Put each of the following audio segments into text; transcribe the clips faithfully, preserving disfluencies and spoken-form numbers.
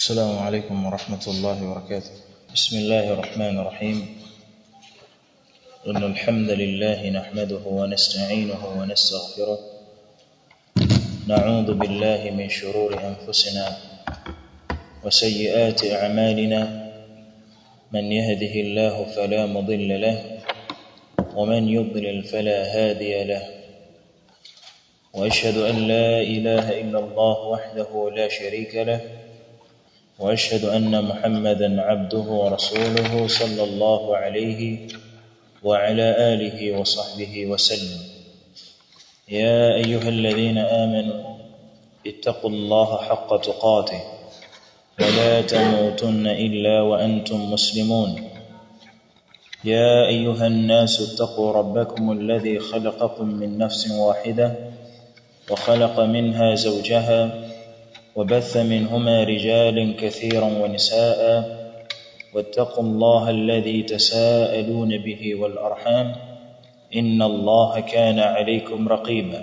السلام عليكم ورحمة الله وبركاته. بسم الله الرحمن الرحيم. إن الحمد لله نحمده ونستعينه ونستغفره، نعوذ بالله من شرور أنفسنا وسيئات أعمالنا، من يهده الله فلا مضل له ومن يضلل فلا هادي له، وأشهد أن لا إله إلا الله وحده لا شريك له، وأشهد أن محمدا عبده ورسوله صلى الله عليه وعلى آله وصحبه وسلم. يا أيها الذين آمنوا اتقوا الله حق تقاته ولا تموتن إلا وأنتم مسلمون. يا أيها الناس اتقوا ربكم الذي خلقكم من نفس واحدة وخلق منها زوجها وبث منهما رجالا كثيرا ونساء، واتقوا الله الذي تساءلون به والأرحام، إن الله كان عليكم رقيبا.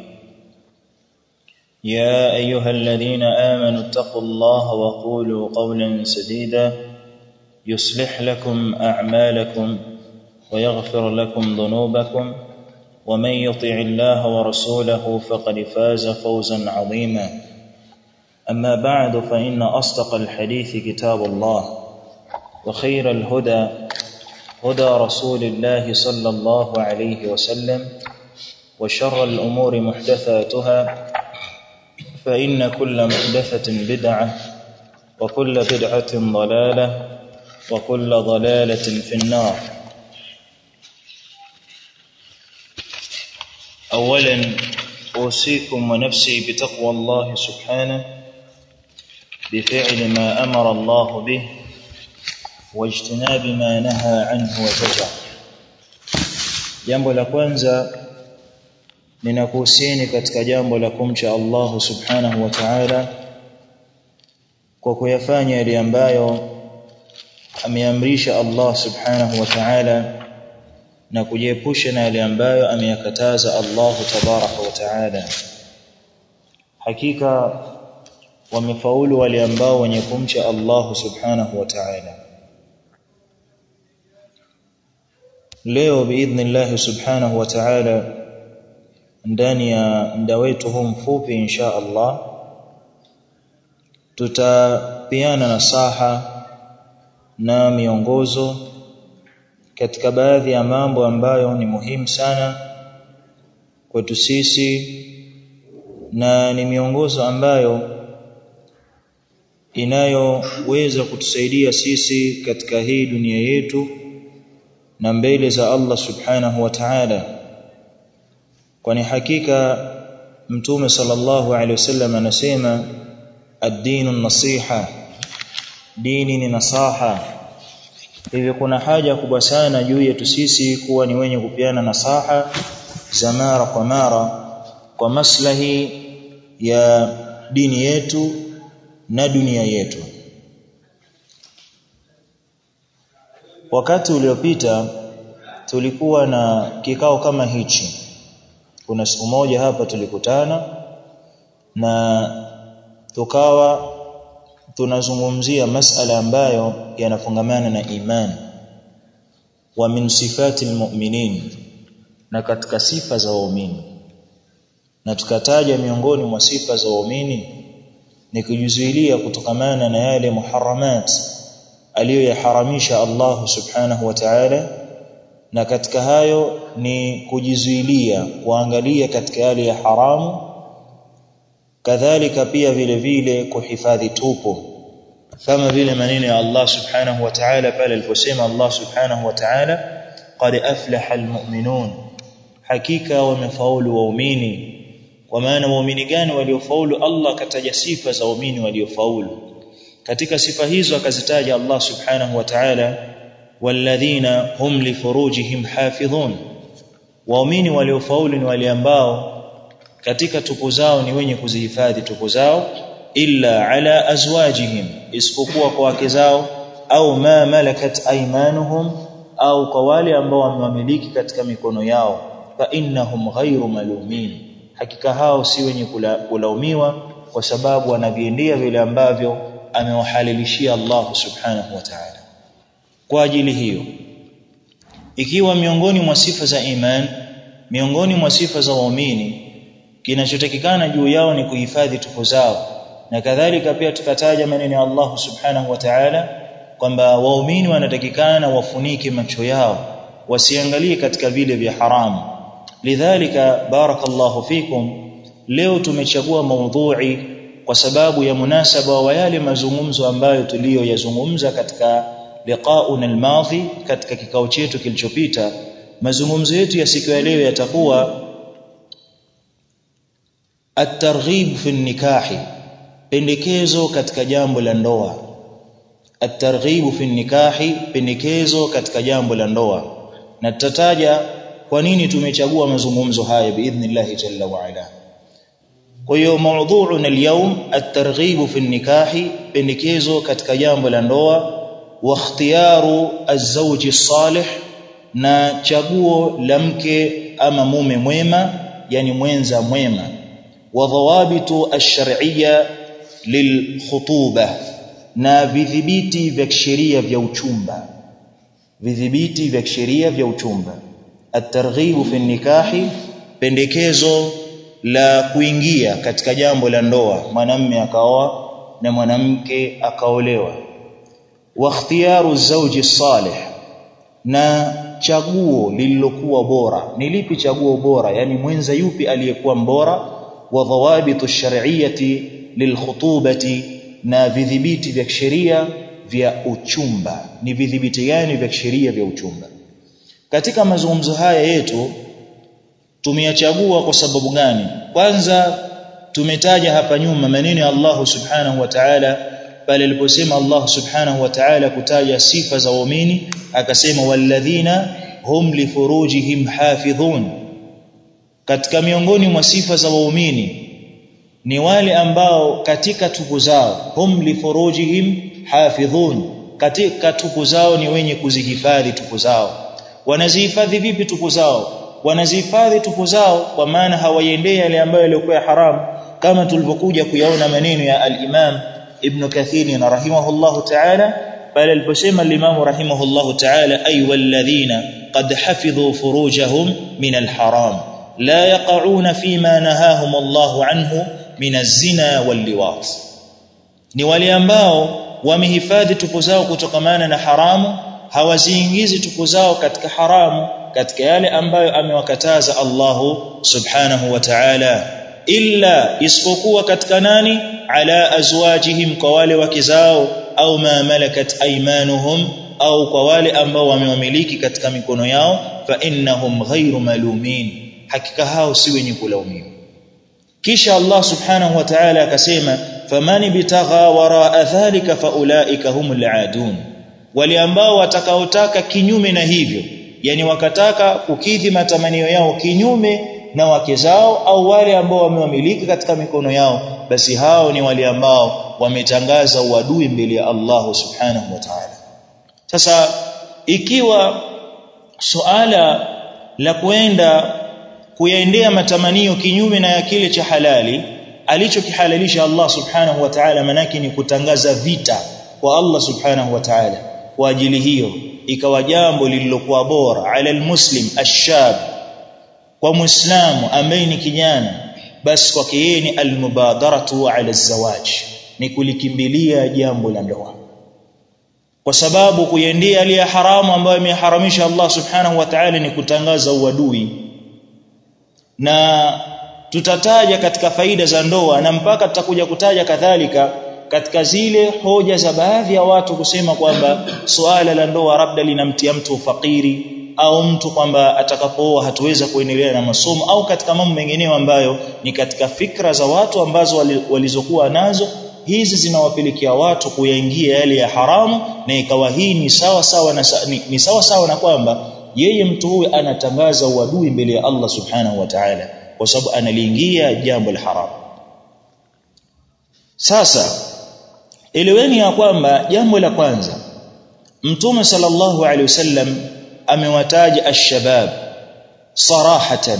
يا أيها الذين آمنوا اتقوا الله وقولوا قولا سديدا يصلح لكم أعمالكم ويغفر لكم ذنوبكم، ومن يطع الله ورسوله فقد فاز فوزا عظيما. أما بعد، فإن أصدق الحديث كتاب الله، وخير الهدى هدى رسول الله صلى الله عليه وسلم، وشر الأمور محدثاتها، فإن كل محدثة بدعة وكل بدعة ضلالة وكل ضلالة في النار. أولا أوصيكم ونفسي بتقوى الله سبحانه بفعل ما أمر الله به واجتناب ما نهى عنه وزجر. Jambo la kwanza ninakuhusieni katika jambo la kumcha Allah subhanahu wa ta'ala kwa kuyafanya yale ambayo ameamrisha Allah subhanahu wa ta'ala na kujiepusha na yale ambayo ameyakataza Allah tabaraka wa ta'ala. Hakika wamefaulu wale ambao wenye kumcha Allah subhanahu wa ta'ala. Leo biidhnillah subhanahu wa ta'ala, ndani ya muda wetu huu mfupi insha Allah, tutapeana nasaha na miongozo katika baadhi ya mambo ambayo ni muhimu sana kwetu sisi, na ni miongozo ambayo inayoweza kutusaidia sisi katika hii dunia yetu na mbele za Allah subhanahu wa ta'ala. Kwani hakika Mtume sallallahu alaihi wasallam anasema ad-dinu nasiha, dini ni nasaha. Hivyo kuna haja kubwa sana juu yetu sisi kuwa ni wenye kupeana nasaha za mara kwa mara kwa maslahi ya dini yetu na dunia yetu. Wakati uliopita tulikuwa na kikao kama hichi. Kuna siku moja hapa tulikutana na tukawa tunazungumzia masala ambayo yanafungamana na imani, wa min sifati almu'minin, na katika sifa za waumini. Na tukataja miongoni mwa sifa za waumini ni kujizuilia kutokamana na yale muharramat aliyoyaharamisha Allah subhanahu wa ta'ala, na katika hayo ni kujizuilia kuangalia katika yale ya haramu, kadhalika pia vile vile kuhifadhi tupo, kama vile maneno ya Allah subhanahu wa ta'ala pale aliposema Allah subhanahu wa ta'ala qad aflaha almu'minun, hakika wamefaulu waumini. Kwa maana waumini gani waliofaulu? Allah kataja sifa za waumini waliofaulu. Katika sifa hizo akazitaja Allah subhanahu wa ta'ala walladhina hum li furujihim hafidhun, waumini waliofaulu ni wale ambao katika tupu zao ni wenye kuzihifadhi tupu zao, illa ala azwajihim, isipokuwa kwa wake zao, au ma malakat aymanuhum, au kwa wale ambao wamewamiliki katika mikono yao, fa innahum ghayru malumin, hakika hao si wenye kulaumiwa, kwa sababu wanaviendea vile ambavyo amewahalalishia Allah subhanahu wa ta'ala. Kwa ajili hiyo, ikiwa miongoni mwa sifa za iman, miongoni mwa sifa za waumini, kinachotakikana juu yao ni kuhifadhi tupu zao, na kadhalika pia tukataja maneno ya Allah subhanahu wa ta'ala kwamba waumini wanatakikana wafunike macho yao wasiangalie katika vile vya haramu. Lidhalika barakallahu fikum, leo tumechagua maudhui kwa sababu ya munasaba wa yale mazungumzo ambayo tuliyoyazungumza katika liqauna almadhi, katika kikao chetu kilichopita. Mazungumzo yetu ya siku ya leo yatakuwa at-targhib fi nikahi, pendekezo katika jambo la ndoa. At-targhib fi nikahi, pendekezo katika jambo la ndoa, na tutataja kwa nini tumechagua mazungumzo haya biidhnillah jalla wa ala. Kwa hiyo maudhuuna al-yawm at-targhib fi nikahi, pendekezo katika jambo la ndoa, wa ikhtiyaru az-zawji as-salih, na chaguo la mke ama mume mwema, yani mwenza mwema, wa dhawabitu ash-shar'iyya lilkhutubah, na vidhibiti vya sheria vya uchumba, vidhibiti vya sheria vya uchumba. At-targhib fi nikahi, pendekezo la kuingia katika jambo la ndoa, mwanamume akaoa na mwanamke akaolewa. Wa ikhtiyaru zawji salih, na chaguo lililokuwa bora. Ni lipi chaguo bora? Yani mwenza yupi aliyekuwa mbora. Wa dhawabitu shar'iyyati lilkhutubati, na vidhibiti vya sheria vya uchumba. Ni vidhibiti gani vya sheria vya uchumba? Katika mazungumzo haya yetu tumeyachagua kwa sababu gani? Kwanza tumetaja hapa nyuma maneno ya Allah subhanahu wa ta'ala pale aliposema Allah subhanahu wa ta'ala kutaja sifa za waumini, akasema walladhina hum li furujihim hafidhun. Katika miongoni mwa sifa za waumini ni wale ambao katika tupu zao, hum li furujihim hafidhun, katika tupu zao ni wenye kuzihifadhi tupu zao. Wanazihifadhi vipi tupu zao? Wanazihifadhi tupu zao kwa maana hawaiendei yale ambayo yalikuwa haram, kama tulivyokuja kuyaona maneno ya al-Imam Ibn Kathir rahimahullahu ta'ala pale aliposema al-Imam rahimahullahu ta'ala, ay walladhina qad hafidhu furujahum min al-haram la yaqa'una fima nahahum Allahu anhu min az-zina wal-liwat. Ni wale ambao wamehifadhi tupu zao kutokamana na haramu, hawaziingizi tupu zao katika haramu, katika yale ambayo amewakataza Allahu subhanahu wa ta'ala, illa isipokuwa katika nani? Ala azwajihim, kwa wale wake zao, au ma malakat aymanuhum, au kwa wale ambao wamewamiliki katika mikono yao, fa innahum ghayru malumin, hakika hao si wenye kulaumiwa. Kisha Allah subhanahu wa ta'ala akasema famani bitagha waraa dhalika faulaika humul aadun, wale ambao watakaotaka kinyume na hivyo, yani wakataka kukidhi matamanio yao kinyume na wake zao au wale ambao wamewamiliki katika mikono yao, basi hao ni wale ambao wametangaza uadui mbele ya Allah subhanahu wa ta'ala. Sasa ikiwa suala la kuenda kuyaendea matamanio kinyume na ya kile cha halali alichokihalalisha Allah subhanahu wa ta'ala, manaki ni kutangaza vita kwa Allah subhanahu wa ta'ala. Kwa ajili hiyo ikawa jambo lililokuwa bora ala almuslim ashab, kwa muislamu ambaye ni kijana, basi kwake yeye ni almubadaratu ala alzawaj, ni kulikimbilia jambo la ndoa, kwa sababu kuendea ile haramu ambayo imeharamisha Allah subhanahu wa ta'ala ni kutangaza uadui. Na tutataja katika faida za ndoa, na mpaka tutakuja kutaja kadhalika katika zile hoja za baadhi ya watu kusema kwamba suala la ndoa labda linamtia mtu fakiri, au mtu kwamba atakapooa hatuweza kuendelea na masomo, au katika mambo mengineyo ambayo ni katika fikra za watu ambazo walizokuwa nazo. Hizi zinawapelekea watu kuyaingia yale ya haramu, na ikawa hii ni sawa sawa na ni, ni sawa sawa na kwamba yeye mtu huyu anatangaza uadui mbele ya Allah subhanahu wa ta'ala, kwa sababu analiingia jambo la haramu. Sasa eleweni ya kwamba jambo la kwanza, Mtume sallallahu alaihi wasallam amewataja ash-shabab sarahatan,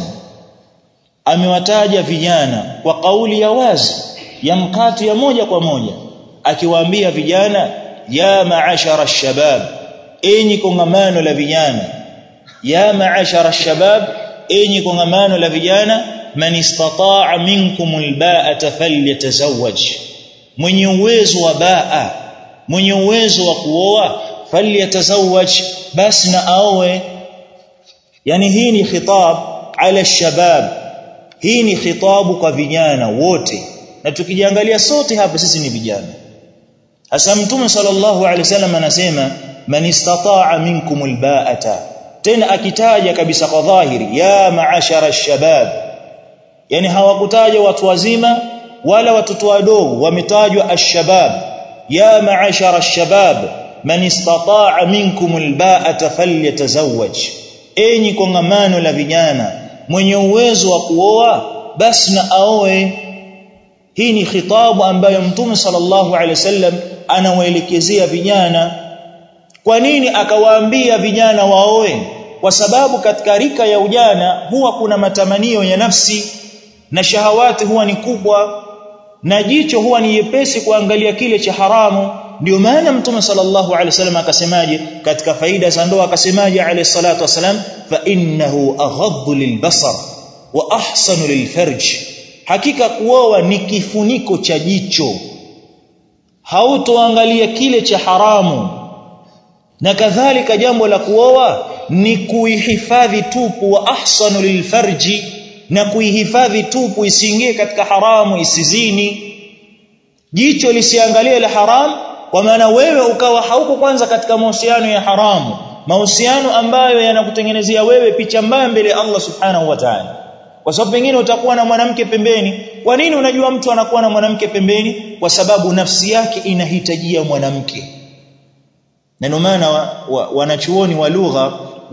amewataja vijana kwa kauli ya wazi ya mkati ya moja kwa moja, akiwaambia vijana ya ma'ashara ash-shabab, enyi kongamano la vijana, ya ma'ashara ash-shabab, enyi kongamano la vijana, man istata'a minkumul ba'ata falyatazawwaj, mwenye uwezo wa ba'a, mwenye uwezo wa kuoa, falyatazawwaj, basi na aoe. Yani hii ni khitab ala ash-shabab, hii ni khitabu kwa vijana wote, na tukijiangalia sote hapa sisi ni vijana. Hasa Mtume sallallahu alaihi wasallam anasema man istata'a minkumul ba'ata, tena akitaja kabisa kwa dhahiri ya ma'ashara ash-shabab, yani hawakutaja watu wazima wala watoto wadogo, wametajwa ash-shabab, ya ma'ashara ash-shabab man istata'a minkumul ba'ata falyatazawwaj, enyi kongamano la vijana, mwenye uwezo wa kuoa basi na aoe. Hii ni khitabu ambayo Mtume sallallahu alaihi wasallam anawaelekezea vijana. Kwa nini akawaambia vijana waoe? Kwa sababu katika rika ya ujana huwa kuna matamanio ya nafsi na shahawati huwa ni kubwa, na jicho huwa ni yepesi kuangalia kile cha haramu. Ndio maana Mtume sallallahu alaihi wasallam akasemaje katika faida za ndoa, akasemaje alayhi salatu wasalam, fa innahu aghaddu lilbasar wa ahsanu lilfarj, hakika kuoa ni kifuniko cha jicho, hautoangalia kile cha haramu. Na kadhalika jambo la kuoa ni kuihifadhi tupu, wa ahsanu lilfarji, na kuihifadhi tupu isiingie katika haramu, isizini. Jicho lisiangalie la haramu, kwa maana wewe ukawa hauko kwanza katika mahusiano ya haramu, mahusiano ambayo yanakutengenezea wewe picha mbaya mbele ya Allah subhanahu wa ta'ala. Kwa sababu pengine utakuwa na mwanamke pembeni. Kwa nini unajua mtu anakuwa na mwanamke pembeni? Kwa sababu nafsi yake inahitajia mwanamke. Na ndio maana wanachuoni wa, wa lugha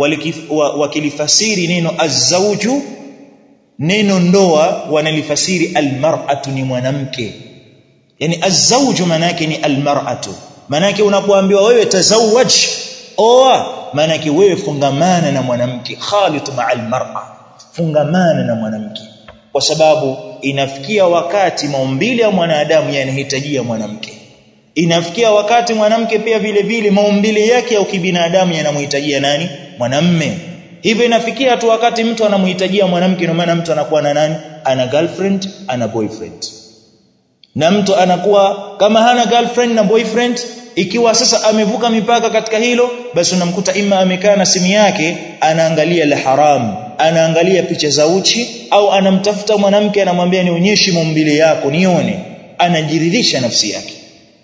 wakilifasiri neno az-zawju, neno ndoa, wanalifasiri al-mar'atu, ni mwanamke. Yani az-zawju maana yake ni al-mar'atu. Maana yake unapoambiwa wewe tazawwaj, oa, maana yake wewe fungamana na mwanamke, khalit ma'al mar'a, fungamana na mwanamke. Kwa sababu inafikia wakati maumbile ya mwanadamu yanahitajia mwanamke. Inafikia wakati mwanamke pia vile vile maumbile yake ya kibinadamu yanamhitajia nani? Mwanamme. Hivyo inafikia tu wakati mtu anamhitajia mwanamke, ndio maana mtu anakuwa na nani? Ana girlfriend, ana boyfriend. Na mtu anakuwa kama hana girlfriend na boyfriend, ikiwa sasa amevuka mipaka katika hilo, basi unamkuta ima amekaa na simu yake anaangalia la haramu, anaangalia picha za uchi, au anamtafuta mwanamke anamwambia nionyeshe maumbile yako nione, anajiridhisha nafsi yake.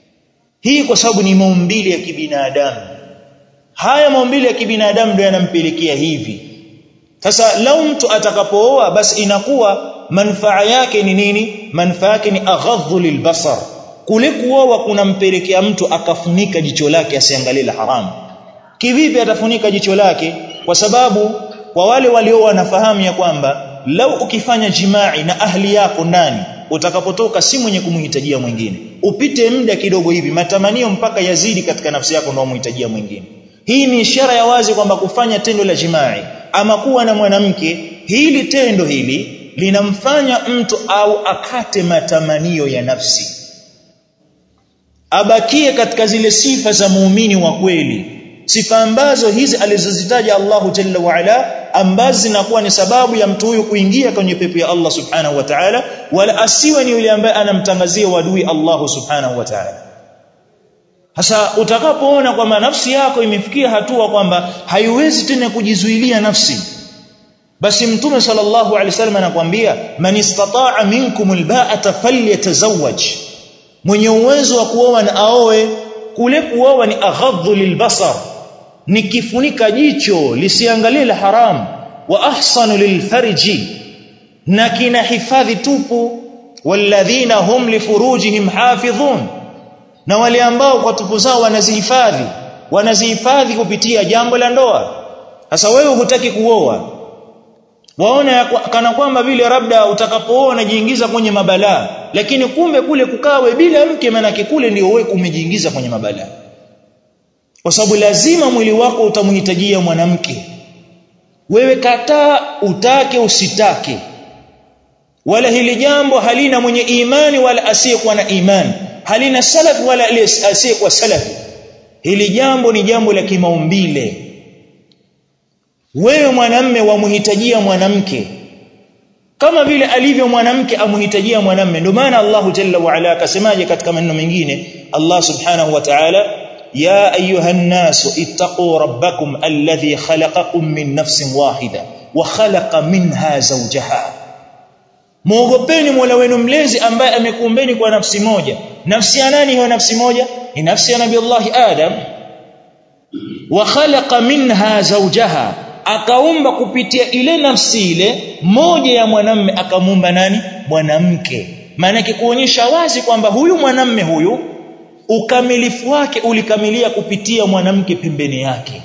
Hii kwa sababu ni maumbile ya kibinadamu. Haya maumbile ya kibinadamu ndio yanampelekea hivi. Sasa lau mtu atakapooa, basi inakuwa manufaa yake ni nini? Manufaa yake ni aghadhu lilbasar. Kule kuoa kunampelekea mtu akafunika jicho lake asiangalie la haramu. Kivipi atafunika jicho lake? Kwa sababu kwa wale walio wanafahamu ya kwamba lau ukifanya jimai na ahli yako ndani, utakapotoka si mwenye kumhitajia mwingine. Upite muda kidogo hivi, matamanio mpaka yazidi katika nafsi yako ndio umhitajia mwingine. Hii ni ishara ya wazi kwamba kufanya tendo la jimai ama kuwa na mwanamke, hili tendo hili linamfanya mtu au akate matamanio ya nafsi, abakie katika zile sifa za muumini wa kweli, sifa ambazo hizi alizozitaja Allahu Jalla wa Ala, ambazo zinakuwa ni sababu ya mtu huyu kuingia kwenye pepo ya Allah Subhanahu wa Ta'ala, wala asiwe ni yule ambaye anamtangazia wadui Allah Subhanahu wa Ta'ala. Hasa utakapoona kwamba nafsi yako imefikia hatua kwamba haiwezi tena kujizuilia nafsi, basi Mtume sallallahu alaihi wasallam anakuambia man istata'a minkumul ba'ata falyatazawwaj, mwenye uwezo wa kuoa na aoe. Kule kuoa ni aghadhu lilbasar, ni kifunika jicho lisiangalie la haram, wa ahsanu lilfarji, na kina hifadhi tupu, walladhina hum lifurujihim hafidhun, na wale ambao kwa tupu zao wanazihifadhi, wanazihifadhi kupitia jambo la ndoa. Sasa wewe hutaki kuoa, waona kana kwamba vile labda utakapooa unajiingiza kwenye mabalaa, lakini kumbe kule kukawe bila mke, maana kule ndio wewe umejiingiza kwenye mabalaa. Kwa sababu lazima mwili wako utamhitajia mwanamke. Wewe kataa, utake usitake. Wala hili jambo halina mwenye imani wala asiyekuwa na imani. halina salafi wala asiyekuwa salafi. Hili jambo ni jambo la kimaumbile. Wewe mwanamume wamhitajia mwanamke kama vile alivyo mwanamke amhitajia mwanamume. Ndio maana Allah Jalla wa Ala akasemaje katika maneno mengine, Allah Subhanahu wa Ta'ala, ya ayuhan nasu ittaqu rabbakum alladhi khalaqakum min nafsin wahida wa khalaqa minha zawjaha. Muogopeni Mola wenu mlezi ambaye amekuumbeni kwa nafsi moja. Nafsi ya nani hiyo nafsi moja? Ni nafsi ya Nabii Allah Adam. Wa khalaqa minha zawjaha, akaumba kupitia ile nafsi ile moja ya mwanamume akamuumba nani? Mwanamke. Maana yake kuonyesha wazi kwamba huyu mwanamume huyu ukamilifu wake ulikamilia kupitia mwanamke pembeni yake.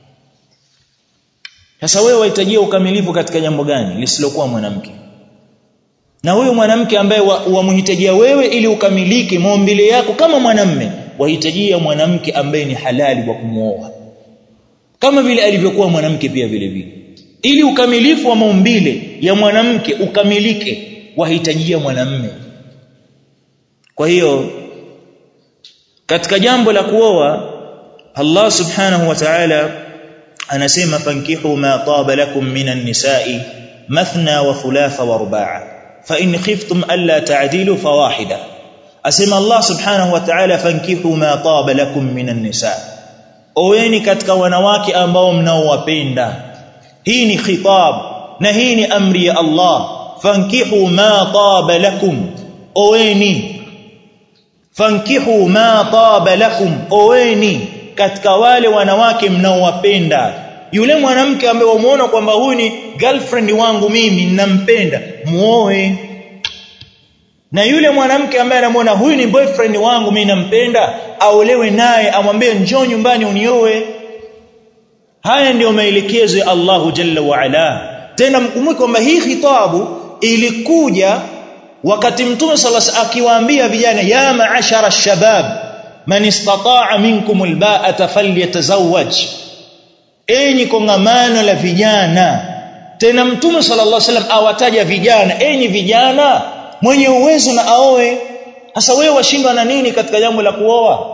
Sasa wewe wahitajia ukamilifu katika jambo gani lisilokuwa mwanamke? Na huyu mwanamke ambaye wamhitajia wa wewe ili ukamilike maumbile yako kama mwanamume, wahitajia mwanamke ambaye ni halali wa kumuoa kama vile alivyokuwa mwanamke pia vile vile. Ili ukamilifu wa maumbile ya mwanamke ukamilike, wahitajia mwanamume. Kwa hiyo katika jambo la kuoa, Allah Subhanahu wa Ta'ala anasema fankihu ma taba lakum minan nisa'i mathna wa thulatha wa ruba'a fa in khiftum alla ta'dilu fawahida. Asema Allah Subhanahu wa Ta'ala fankihu ma taba lakum minan nisa'i, oweni katika wanawake ambao mnaowapenda. Hii ni khitab na hii ni amri ya Allah. Fankihu ma taba lakum, oweni. Fankihu ma taba lakum, oweni katika wale wanawake mnaowapenda. Yule mwanamke ambaye umeona kwamba huyu ni girlfriend wangu mimi ninampenda, muoe. Na yule mwanamke ambaye anamuona huyu ni boyfriend wangu mimi nampenda, aolewe naye, amwambie njoo nyumbani unioe. Haya ndio maelekezo ya Allah Jalla wa Ala. Tena mkumbuke kwamba hii khitabu ilikuja wakati Mtume sallallahu alaihi wasallam akiwaambia vijana, ya ma'ashara ash-shabab man istata'a minkum al-ba'ata falyatazawwaj. Enyi kongamano la vijana. Tena Mtume sallallahu alaihi wasallam awataja vijana, enyi vijana mwenye uwezo na aoe. Sasa wewe washindwa na nini katika jambo la kuoa?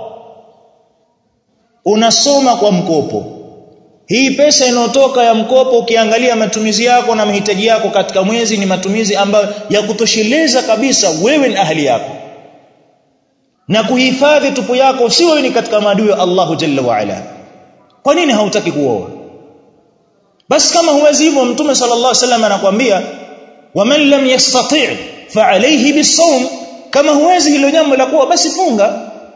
Unasoma kwa mkopo. Hii pesa inayotoka ya mkopo, ukiangalia matumizi yako na mahitaji yako katika mwezi, ni matumizi ambayo ya kutosheleza kabisa wewe na ahli yako. Na kuhifadhi tupu yako si wewe ni katika maadui ya Allah Jalla wa Ala. Kwa nini hautaki kuoa? Basi kama huwezi hivyo, Mtume sallallahu alaihi wasallam anakuambia waman lam yastati' fa alayhi bisawm. Kama huwezi hilo jambo la kuoa, basi funga.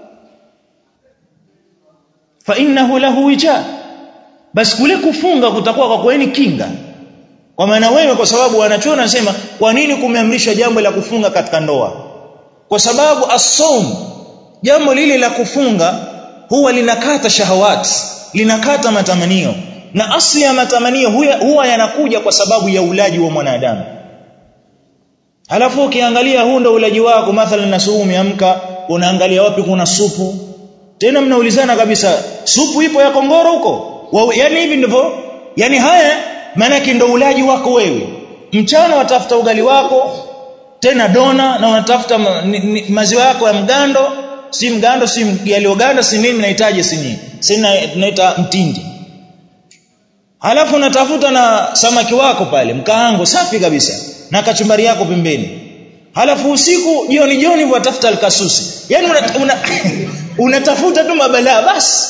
Fa innahu lahu wija. Basi kule kufunga kutakuwa kwa kweli kinga. Kwa maana wewe, kwa sababu wanachuoni wanasema kwa nini kumeamrishwa jambo la kufunga katika ndoa? Kwa sababu as-sawm, jambo lile la kufunga huwa linakata shahawati, linakata matamanio. Na asli ya matamanio huwa, huwa yanakuja kwa sababu ya ulaji wa mwanadamu. Halafu ukiangalia huu ndo ulaji wako, mathalan nasumu umeamka, unaangalia wapi kuna supu. Tena mnaulizana kabisa, supu ipo ya kongoro huko? Yaani hivi ndivyo, yani haya maana ndo ulaji wako wewe. Mchana watafuta ugali wako, tena dona, na unatafuta ma, maziwa yako ya mgando, si mgando, si yalioganda, si nini mnahitaji, si nini, sina tunaita mtindi. Halafu unatafuta na samaki wako pale mkaango safi kabisa na kachumbari yako pembeni. Halafu usiku jioni jioni watafuta alkasusi. Yani unatafuta una, unatafuta tu mabalaa basi.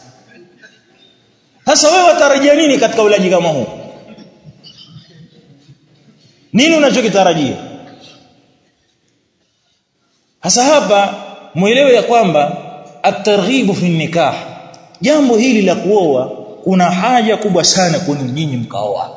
Sasa wewe watarajia nini katika ulaji kama huu? Nini unachokitarajia? Sasa hapa muelewe ya kwamba at-targhibu fi nikah, jambo hili la kuoa kuna haja kubwa sana kwa nyinyi mkaoa.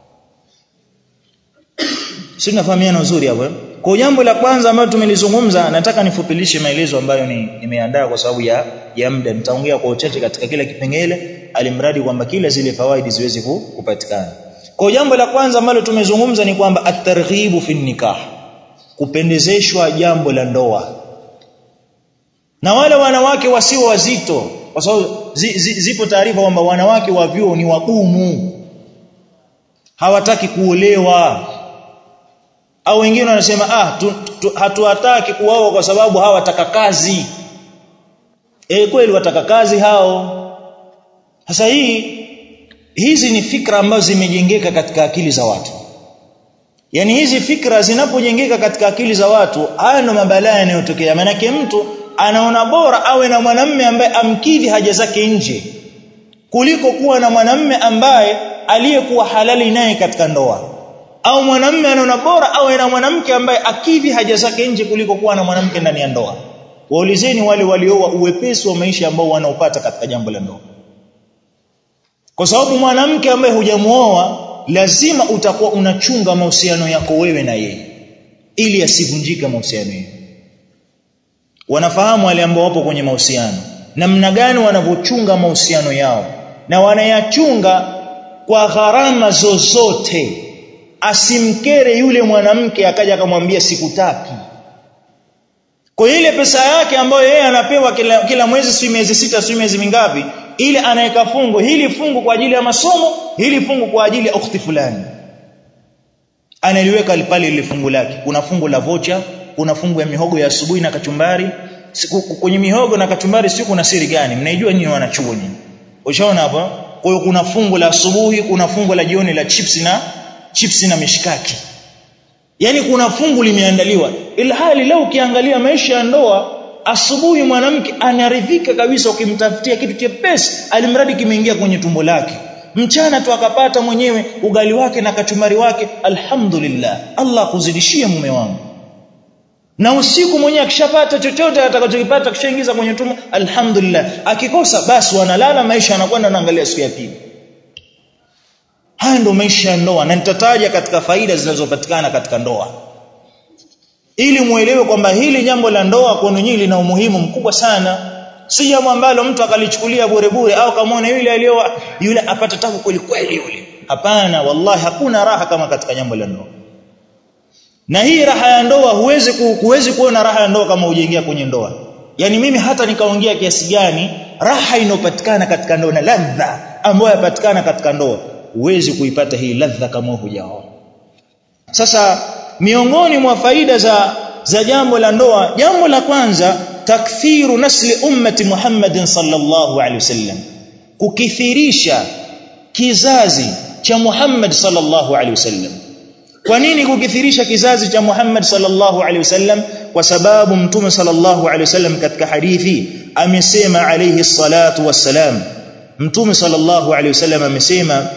Sisi tunafahamiana uzuri hapo. Kwa jambo la kwanza ambalo tumelizungumza, nataka nifupilishe maelezo ambayo ni nimeandaa kwa sababu ya ya muda. Nitaongea kwa uchache katika kila kipengele, alimradi kwamba kila zile fawaidi ziweze kupatikana. Kwa jambo la kwanza ambalo tumezungumza ni kwamba at-targhibu fi nikah, kupendezeshwa jambo la ndoa. Na wale wanawake wasio wazito, kwa sababu zi, zi, zipo taarifa kwamba wanawake wa vyuo ni wagumu, hawataki kuolewa. Au wengine wanasema ah tu, tu, hatuwataki kuoa kwa sababu hawa wataka kazi. Eh kweli wataka kazi hao. Sasa hii hizi ni fikra ambazo zimejengeka katika akili za watu. Yaani hizi fikra zinapojengeka katika akili za watu, haya ndo mabalaa yanayotokea. Maana yake mtu anaona bora awe na mwanamume ambaye amkidhi haja zake nje kuliko kuwa na mwanamume ambaye aliyekuwa halali naye katika ndoa. Au mwanamume anaona bora awe na mwanamke ambaye akidhi haja zake nje kuliko kuwa na mwanamke ndani ya ndoa. Waulizeni wale walioa uwepesi wa maisha ambao wanaopata katika jambo la ndoa. Kwa sababu mwanamke ambaye hujamuoa lazima utakuwa unachunga mahusiano yako wewe na yeye ili asivunjike mahusiano yenu. Wanafahamu wale ambao wapo kwenye mahusiano namna gani wanavyochunga mahusiano yao, na wanayachunga kwa gharama zozote. Asimkere yule mwanamke akaja akamwambia sikutaki. Kwa ile pesa yake ambayo yeye anapewa kila, kila mwezi, si miezi sita, si miezi mingapi, ile anaweka fungu, hili fungu kwa ajili ya masomo, hili fungu kwa ajili ya ukhti fulani. Analiweka pale ile fungu lake. Kuna fungu la vocha, kuna fungu ya mihogo ya asubuhi na kachumbari. Kwenye mihogo na kachumbari sio kuna siri gani? Mnaijua nyinyi wanachuo nyinyi. Ushaona hapa? Kwa hiyo kuna fungu la asubuhi, kuna fungu la jioni la chips na chips na mishikaki. Yaani kuna fungu limeandaliwa. Ila hali leo ukiangalia maisha ya ndoa, asubuhi mwanamke anaridhika kabisa ukimtafutia kitu chepesi alimradi kimeingia kwenye tumbo lake. Mchana tu akapata mwenyewe ugali wake na kachumbari wake, alhamdulillah, Allah kuzidishie mume wangu. Na usiku mwenyewe akishapata chochote atakachokipata kishaingiza kwenye tumbo, alhamdulillah. Akikosa basi wanalala, maisha yanakwenda, naangalia siku ya pili. Haya ndio maisha ya ndoa, na nitataja katika faida zinazopatikana katika ndoa ili muelewe kwamba hili jambo la ndoa kwenu nyinyi lina umuhimu mkubwa sana. Si jambo ambalo mtu akalichukulia bure bure au kamwona yule alioa yule apata tabu kweli kweli yule. Hapana, wallahi hakuna raha kama katika jambo la ndoa. Na hii raha ya ndoa huwezi huwezi kuona raha ya ndoa kama hujaingia kwenye ndoa. Yaani mimi hata nikaongea kiasi gani raha inopatikana katika ndoa na ladha ambayo yapatikana katika ndoa, huwezi kuipata hii ladha kama hujaoa. Sasa miongoni mwa faida za za jambo la ndoa, jambo la kwanza, takthiru nasli ummati Muhammadin sallallahu alaihi wasallam, kukithirisha kizazi cha Muhammad sallallahu alaihi wasallam. Kwa nini kukithirisha kizazi cha Muhammad sallallahu alaihi wasallam? Kwa sababu Mtume sallallahu alaihi wasallam katika hadithi amesema alayhi salatu wassalam, Mtume sallallahu alaihi wasallam amesema,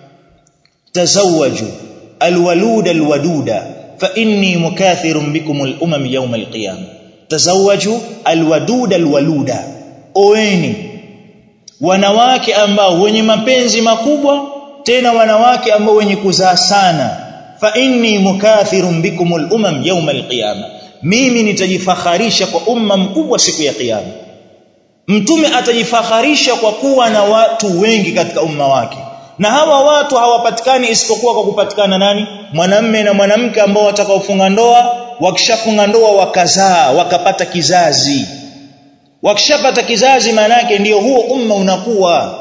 tazawwaju alwaluda alwaduda fa inni mukathirun bikum al-umam yawm al-qiyamah. Tazawwaju alwaduda alwaluda, oeni wanawake ambao wenye mapenzi makubwa, tena wanawake ambao wenye kuzaa sana. Fa inni mukathirun bikum al-umam yawm al-qiyamah, mimi nitajifakharisha kwa umma mkubwa siku ya kiyama. Mtume atajifakharisha kwa kuwa na watu wengi katika umma wake, na hawa watu hawapatikani isipokuwa kwa kupatikana nani? Mwanamume na mwanamke ambao watakaofunga ndoa. Wakishafunga ndoa wakazaa, wakapata kizazi. Wakishapata kizazi, maana yake ndio huo umma unakuwa.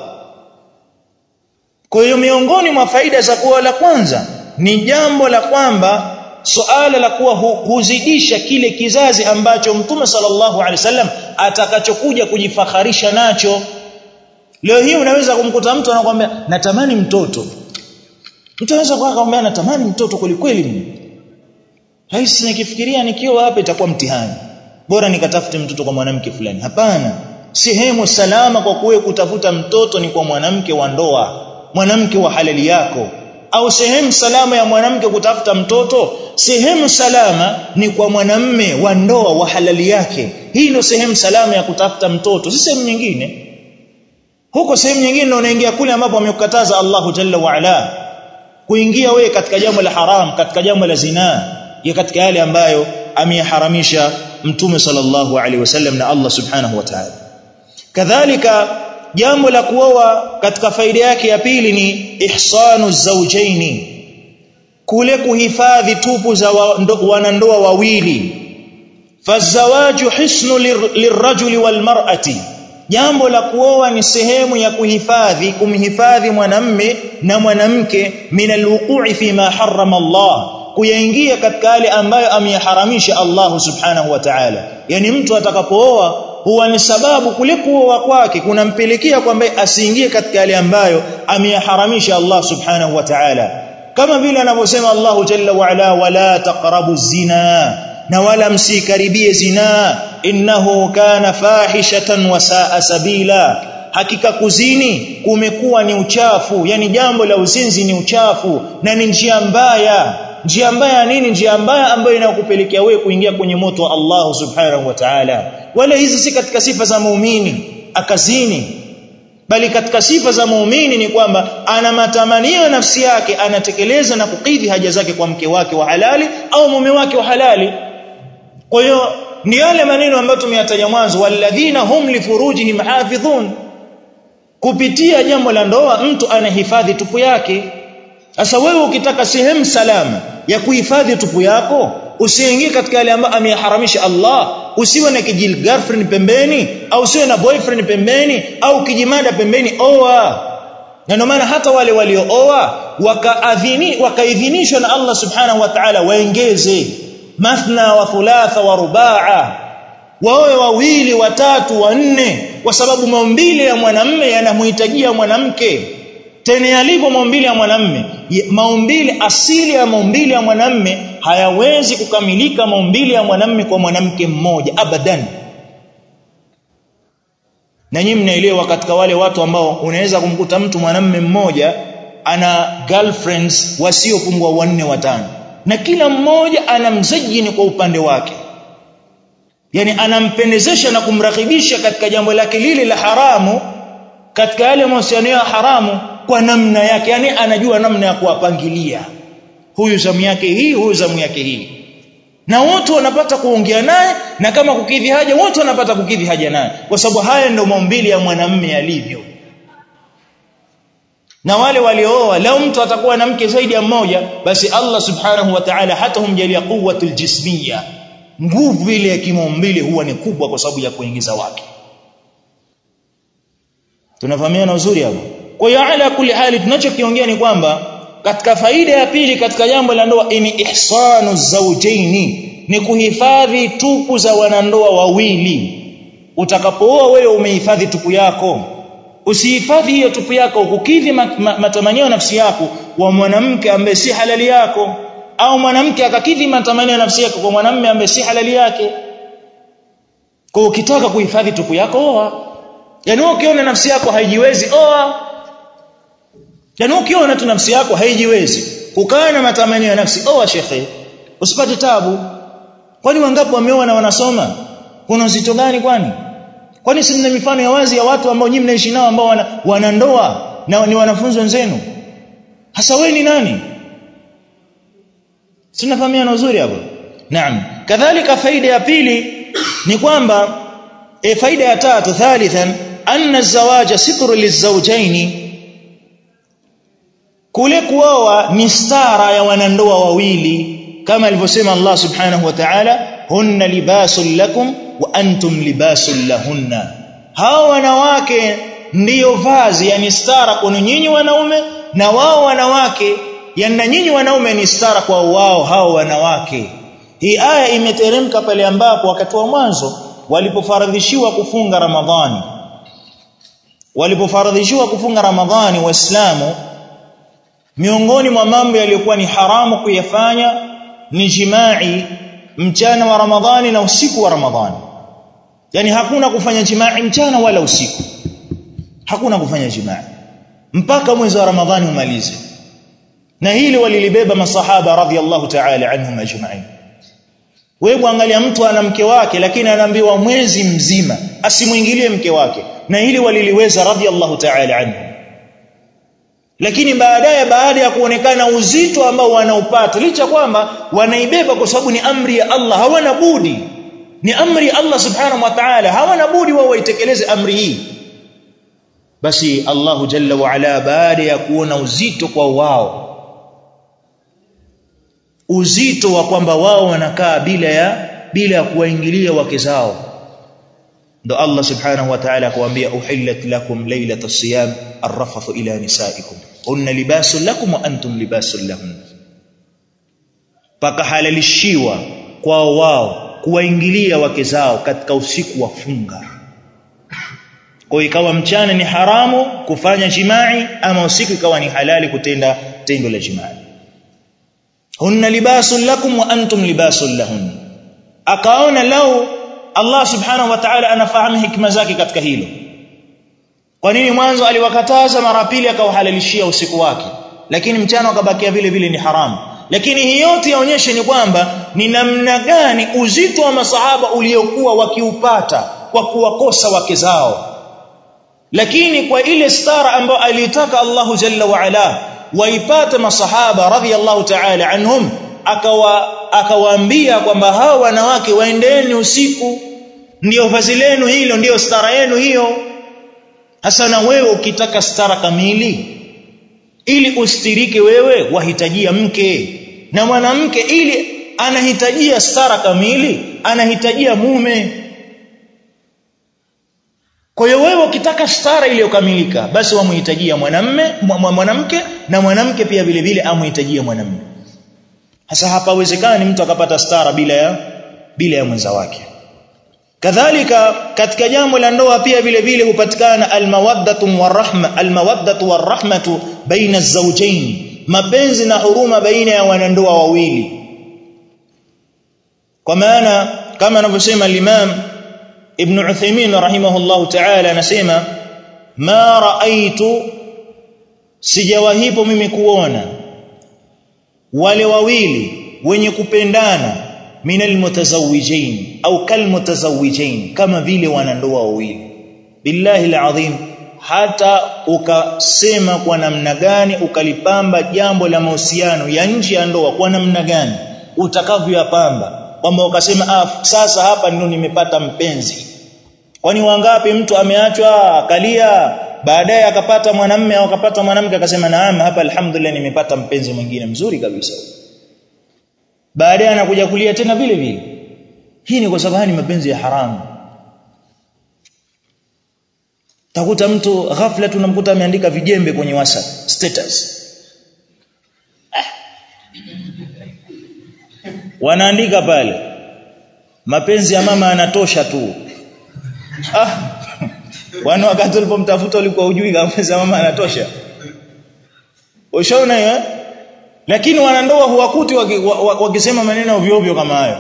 Kwa hiyo miongoni mwa faida za kuoa, la kwanza ni jambo la kwamba suala la kuwa huzidisha kile kizazi ambacho Mtume sallallahu alaihi wasallam atakachokuja kujifakharisha nacho. Leo hii unaweza kumkuta mtu anakuambia natamani mtoto. Mtu anaweza kukwambia natamani mtoto kweli kweli mimi. Haisi nikifikiria nikioa hapa itakuwa mtihani. Bora nikatafute mtoto kwa mwanamke fulani. Hapana. Sehemu salama kwa kuwe kutafuta mtoto ni kwa mwanamke wa ndoa, mwanamke wa halali yako. Au sehemu salama ya mwanamke kutafuta mtoto, sehemu salama ni kwa mwanamume wa ndoa wa halali yake. Hii ndio sehemu salama ya kutafuta mtoto, si sehemu nyingine. Huko sehemu nyingine unaingia kule ambapo amekukataza Allahu Jalla wa Ala kuingia wewe katika jambo la haram, katika jambo la zina, ya katika yale ambayo ameyaharamisha Mtume sallallahu alaihi wasallam na Allah subhanahu wa ta'ala. Kadhalika jambo la kuoa katika faida yake ya pili ni ihsanu zawjaini, kule kuhifadhi tupu za wanandoa wawili. Fazawaju hisnu lirrajuli walmar'ati, jambo la kuoa ni sehemu ya kuhifadhi, kumhifadhi mwanamume na mwanamke min alwuqu'i fi ma harrama Allah, kuyaingia katika yale ambayo ameyaharamisha Allah subhanahu wa ta'ala. Yani mtu atakapooa huwa ni sababu kule kuoa kwake kunampelekea kwamba asiingie katika yale ambayo ameyaharamisha Allah subhanahu wa ta'ala, kama vile anavyosema Allah jalla wa ala, wala taqrabu zina, na wala msikaribie zina, innahu kana fahishatan wa saa sabila, hakika kuzini kumekuwa ni uchafu. Yani jambo la uzinzi ni uchafu na ni njia mbaya. Njia mbaya nini? Njia mbaya ambayo inakupelekea wewe kuingia kwenye moto wa Allah subhanahu wa ta'ala. Wala hizi si katika sifa za muumini akazini, bali katika sifa za muumini ni kwamba ana matamanio nafsi yake, anatekeleza na kukidhi haja zake kwa mke wake wa halali au mume wake wa halali. Kwa hiyo ni yale maneno ambayo tumeyataja mwanzo, walladhina hum li furujihim hafidhun. Kupitia jambo la ndoa mtu anahifadhi tupu yake. Sasa wewe ukitaka sehemu salama ya kuhifadhi tupu yako, usiingie katika yale ambayo ameyaharamisha Allah. Usiwe na kijil girlfriend pembeni, au usiwe na boyfriend pembeni, au kijimada pembeni. Oa. Na ndio maana hata wale waliooa wakaadhini wakaidhinishwa na Allah subhanahu wa ta'ala waongeze mathna wa thulatha wa rubaa, wawe wawili, watatu, wanne, kwa sababu maumbile ya mwanamume yanamhitajia mwanamke. Tena yalivyo maumbile ya mwanamume, maumbile asili ya maumbile ya mwanamume hayawezi kukamilika maumbile ya mwanamume kwa mwanamke mmoja abadan. Na nyinyi mnaelewa katika wale watu ambao unaweza kumkuta mtu mwanamume mmoja ana girlfriends wasiopungua wanne watano, na kila mmoja anamzajini kwa upande wake. Yani anampendezesha na kumrakibisha katika jambo lake lile la haramu, katika yale mahusiano ya haramu kwa namna yake. Yani anajua namna ya kuwapangilia, huyu zamu yake hii, huyu zamu yake hii, na wote wanapata kuongea naye, na kama kukidhi haja wote wanapata kukidhi haja naye, kwa sababu haya ndio maumbile ya mwanamume yalivyo. Na wale waliooa, lao mtu atakuwa na mke zaidi ya mmoja, basi Allah subhanahu wa ta'ala hata humjalia quwwatul jismiyya, nguvu ile ya kimaumbile huwa ni kubwa kwa sababu ya kuingiza wake. Tunafahamiana uzuri hapo. Kwa hiyo ala kulli hali tunachokiongea ni kwamba katika faida ya pili katika jambo la ndoa ni ihsanu zawjaini, ni kuhifadhi tupu za wanandoa wawili. Utakapooa wewe umehifadhi tupu yako. Usihifadhi hiyo tupu yako ukukidhi matamanio ya nafsi yako wa mwanamke ambaye si halali yako, au mwanamke akakidhi matamanio ya nafsi yake kwa mwanamume ambaye si halali yake. Kwa ukitaka kuhifadhi tupu yako, oa. Yani ukiona nafsi yako haijiwezi, oa. Yani ukiona tu nafsi yako haijiwezi kukaa na matamanio ya nafsi, oa shekhe, usipate tabu. Kwani wangapi wameoa na wanasoma? Kuna uzito gani kwani? Kwani si mna mifano ya wazi ya watu ambao nyinyi mnaishi nao ambao wana, wana ndoa na ni wanafunzi wenzenu? Hasa wewe ni nani? Tunafahamiana uzuri hapo. Naam. Kadhalika faida ya pili ni kwamba e, faida ya tatu, thalithan, anna zawaja sitru lizawjaini, kule kuoa ni stara ya wanandoa wawili, kama alivyosema Allah subhanahu wa ta'ala, hunna libasul lakum wa antum libasul lahunna. Hao wanawake ndiyo vazi, yani stara kwa nyinyi wanaume, na wao wanawake, yani nyinyi wanaume ni stara kwa wao hao wanawake. Hii aya imeteremka pale ambapo wakati wa mwanzo walipofaradhishiwa kufunga Ramadhani. Walipofaradhishiwa kufunga Ramadhani, Waislamu, miongoni mwa mambo yaliyokuwa ni haramu kuyafanya ni jimai mchana wa Ramadhani na usiku wa Ramadhani. Yani hakuna kufanya jimai mchana wala usiku. Hakuna kufanya jimai mpaka mwezi wa Ramadhani umalize. Na hili walilibeba masahaba radhiyallahu ta'ala anhum ajma'in. Wewe angalia mtu ana mke wake lakini anaambiwa mwezi mzima asimuingilie mke wake, na hili waliliweza radhiyallahu ta'ala anhum. Lakini baadaye, baada ya kuonekana uzito ambao wanaupata, licha kwamba wanaibeba kwa sababu ni amri ya Allah, hawana budi, ni amri ya Allah subhanahu wa ta'ala, hawana budi wao waitekeleze amri hii. Basi Allah jalla wa ala, baada ya kuona uzito kwa wao, uzito wa kwamba wao wanakaa bila ya bila ya kuwaingilia wake zao, ndo Allah subhanahu wa ta'ala akawaambia, uhillat lakum laylatas siyam arrafathu ila nisaikum hunna libasul lakum wa antum libasul lahun. pakahalalishiwa kwao wao kuwaingilia wake zao katika usiku wa funga. Kwa ikawa mchana ni haramu kufanya jimai, ama usiku ikawa ni halali kutenda tendo la jimai. Hunna libasul lakum wa antum libasul lahun. Akaona lau Allah subhanahu wa ta'ala anafahamu hikma zake katika hilo, kwa nini mwanzo aliwakataza, mara pili akawahalalishia usiku wake, lakini mchana akabakia vile vile ni haramu? Lakini hii yote yaonyesha ni kwamba ni namna gani uzito wa masahaba uliokuwa wakiupata kwa kuwakosa wake zao, lakini kwa ile stara ambayo alitaka Allahu jalla wa ala waipate masahaba radhiyallahu ta'ala anhum, akawa akawaambia kwamba hao wanawake waendeni usiku, ndio vazi lenu hilo, ndio stara yenu hiyo. Hasa na wewe ukitaka stara kamili, ili ustirike wewe wahitajia mke, na mwanamke ili anahitajia stara kamili anahitajia mume. Kwa hiyo wewe ukitaka stara iliyokamilika, basi wamhitajia mwanamume mwanamke, na mwanamke pia vile vile amhitajia mwanamume. Hasa hapawezekani mtu akapata stara bila ya bila ya mwenza wake. Kadhalika katika jambo la ndoa pia vile vile hupatikana almawaddatu warahma, almawaddatu warahmatu baina az-zawjayn, mapenzi na huruma baina ya wanandoa wawili. Kwa maana kama anavyosema al-Imam Ibn Uthaymeen rahimahullahu ta'ala, anasema ma raaitu, sijawahipo mimi kuona wale wawili wenye kupendana minal mutazawwijain au kal mutazawwijain, kama vile wanandoa wawili. Billahi alazim, hata ukasema kwa namna gani, ukalipamba jambo la mahusiano ya nje ya ndoa kwa namna gani utakavyoyapamba, kwamba ukasema ah, sasa hapa ndio nimepata mpenzi. Kwani wangapi mtu ameachwa akalia, baadaye akapata mwanamume au akapata mwanamke akasema naam, hapa alhamdulillah nimepata mpenzi mwingine mzuri kabisa, baadaye anakuja kulia tena vile vile. Hii ni kwa sababu ni mapenzi ya haramu. Takuta mtu ghafla tunamkuta ameandika vijembe kwenye WhatsApp status, ah. wanaandika pale mapenzi ya mama anatosha tu. Ah, wana wakati ulipomtafuta ulikuwa hujui kama mapenzi ya mama anatosha. Ushaona hiyo? Lakini wanandoa huwakuti wakisema maneno ovyo ovyo kama hayo.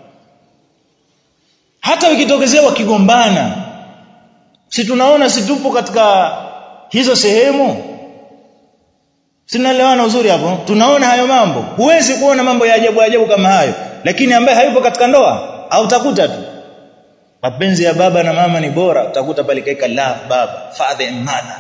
Hata ukitokezea wakigombana, si tunaona, si tupo katika hizo sehemu, sinaelewana uzuri hapo, tunaona hayo mambo. Huwezi kuona mambo ya ajabu ajabu kama hayo, lakini ambaye hayupo katika ndoa au utakuta tu mapenzi ya baba na mama ni bora, utakuta pale kaika love baba, father and mother.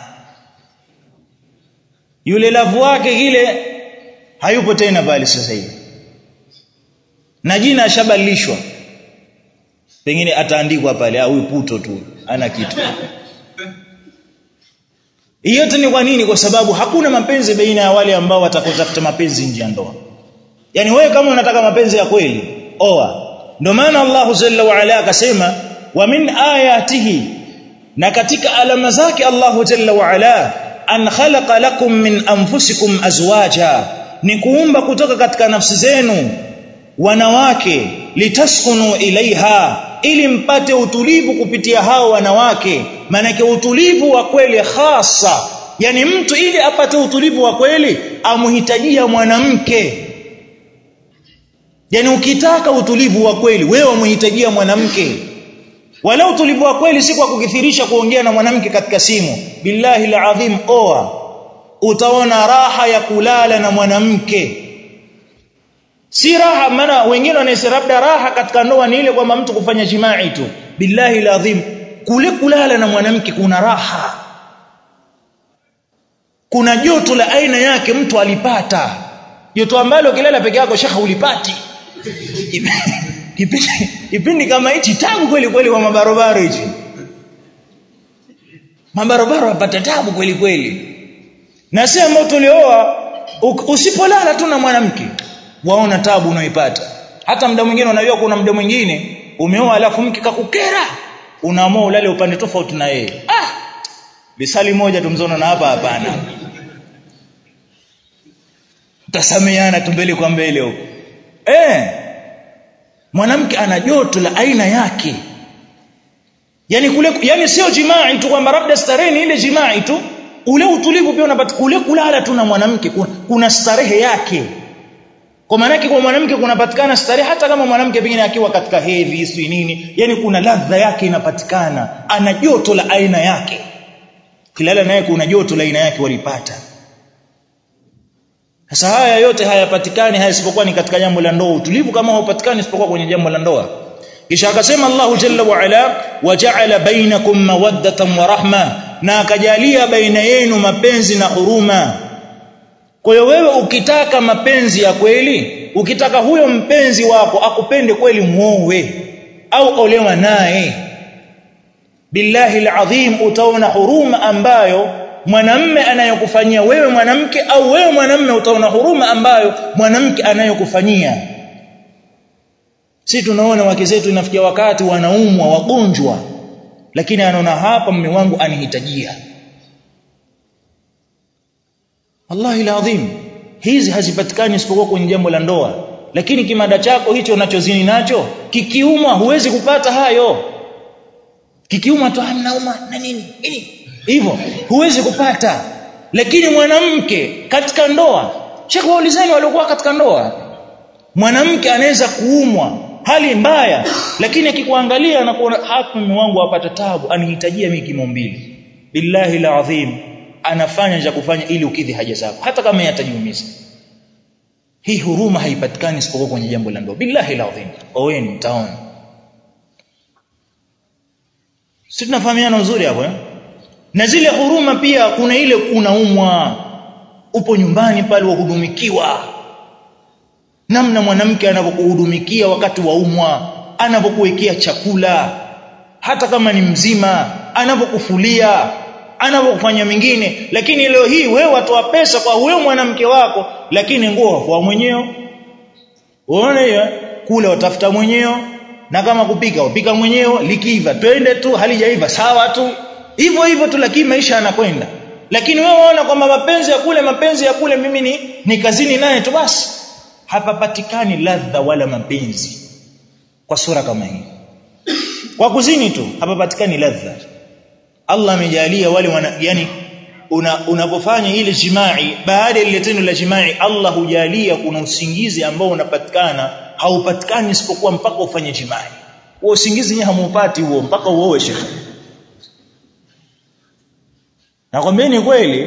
Yule love wake kile hayupo tena pale sasa hivi, na jina ashabadilishwa, pengine ataandikwa pale au puto tu ana kitu. Hiyo ni kwa nini? Kwa sababu hakuna mapenzi baina ya wale ambao watakotafuta mapenzi nje ya ndoa. Yani wewe kama unataka mapenzi ya kweli, oa. Ndio maana Allah Jalla wa Ala akasema wa min ayatihi, na katika alama zake Allah Jalla wa Ala, an khalaqa lakum min anfusikum azwaja, ni kuumba kutoka katika nafsi zenu wanawake, litaskunu ilaiha, ili mpate utulivu kupitia hao wanawake. Maana utulivu wa kweli hasa, yani mtu ili apate utulivu wa kweli amhitajia mwanamke. Yani ukitaka utulivu wa kweli wewe umhitajia mwanamke. Wala utulivu wa kweli si kwa kukithirisha kuongea na mwanamke katika simu. Billahi alazim, oa, utaona raha ya kulala na mwanamke. Si raha, maana wengine wanasema labda raha katika ndoa ni ile kwamba mtu kufanya jimai tu. Billahi alazim, kule kulala na mwanamke kuna raha, kuna joto la aina yake mtu alipata, joto ambalo kilala peke yako shekha ulipati. Kipindi kama hichi tabu kweli kweli wa mabarobaro hichi. Mabarobaro wapata tabu kweli kweli. Na sisi ambao tulioa, usipolala tu na mwanamke waona tabu unaipata. Hata muda mwingine unajua kuna muda mwingine umeoa alafu mke kakukera, unaamua ulale upande tofauti na yeye. Ah! Bisali moja tumzona na hapa hapana. Tasameana tu mbele kwa mbele huko. eh mwanamke ana joto la aina yake. Yani kule yani sio jimaa tu kwamba labda starehe ni ile jimaa tu, ule utulivu pia unapata kule kulala tu na mwanamke, kuna, kuna starehe yake. Kwa maana yake kwa mwanamke kunapatikana starehe hata kama mwanamke pengine akiwa katika hedhi si nini, yani kuna ladha yake inapatikana, ana joto la aina yake. Kilala naye kuna joto la aina yake walipata. Sasa haya yote hayapatikani haya isipokuwa ni katika jambo la ndoa. Utulivu kama haupatikani isipokuwa kwenye jambo la ndoa. Kisha akasema Allahu Jalla wa Ala, waja'ala bainakum mawaddatan wa rahma, na akajalia baina yenu mapenzi na huruma. Kwa hiyo wewe ukitaka mapenzi ya kweli, ukitaka huyo mpenzi wako akupende kweli, muoe au olewa naye. Billahi alazim, utaona huruma ambayo mwanamume anayokufanyia wewe mwanamke, au wewe mwanamume utaona huruma ambayo mwanamke anayokufanyia. Sisi tunaona wake zetu inafikia wakati wanaumwa wagonjwa, lakini anaona hapa mume wangu anihitajia. Wallahi alazim, hizi hazipatikani isipokuwa kwenye jambo la ndoa. Lakini kimada chako hicho unachozini nacho kikiuma huwezi kupata hayo. Kikiuma tu hamnauma na nini nini hivyo huwezi kupata. Lakini mwanamke katika ndoa, Sheikh waulizeni waliokuwa katika ndoa, mwanamke anaweza kuumwa hali mbaya, lakini akikuangalia anakuona hapa mume wangu apata taabu, anihitajia mimi kimo mbili. Billahi alazim, anafanya cha kufanya ili ukidhi haja zako hata kama yatajiumiza. Hii huruma haipatikani isipokuwa kwenye jambo la ndoa. Billahi alazim, oweni mtaona. Sisi tunafahamiana uzuri hapo eh? Na zile huruma pia kuna ile unaumwa, upo nyumbani pale wahudumikiwa. Namna mwanamke anapokuhudumikia wakati wa umwa, anapokuwekea chakula hata kama ni mzima, anapokufulia, anapokufanya mingine. Lakini leo hii wewe watoa pesa kwa huyo mwanamke wako, lakini nguo wafua mwenyewe. Unaona hiyo? Kula utafuta mwenyewe, na kama kupika upika mwenyewe, likiiva twende tu, halijaiva sawa tu. Hivyo hivyo tu, lakini maisha yanakwenda. Lakini wewe waona kwamba mapenzi ya kule mapenzi ya kule mimi ni, ni kazini naye tu basi. Hapapatikani ladha wala mapenzi kwa sura kama hii. Kwa kuzini tu hapapatikani ladha. Allah amejalia wale wana, yani unapofanya una ile jimai, baada ya ile tendo la jimai Allah hujalia kuna usingizi ambao unapatikana, haupatikani isipokuwa mpaka ufanye jimai. Huo usingizi nyinyi hamupati huo mpaka uoe shekhi. Nakwambieni kweli.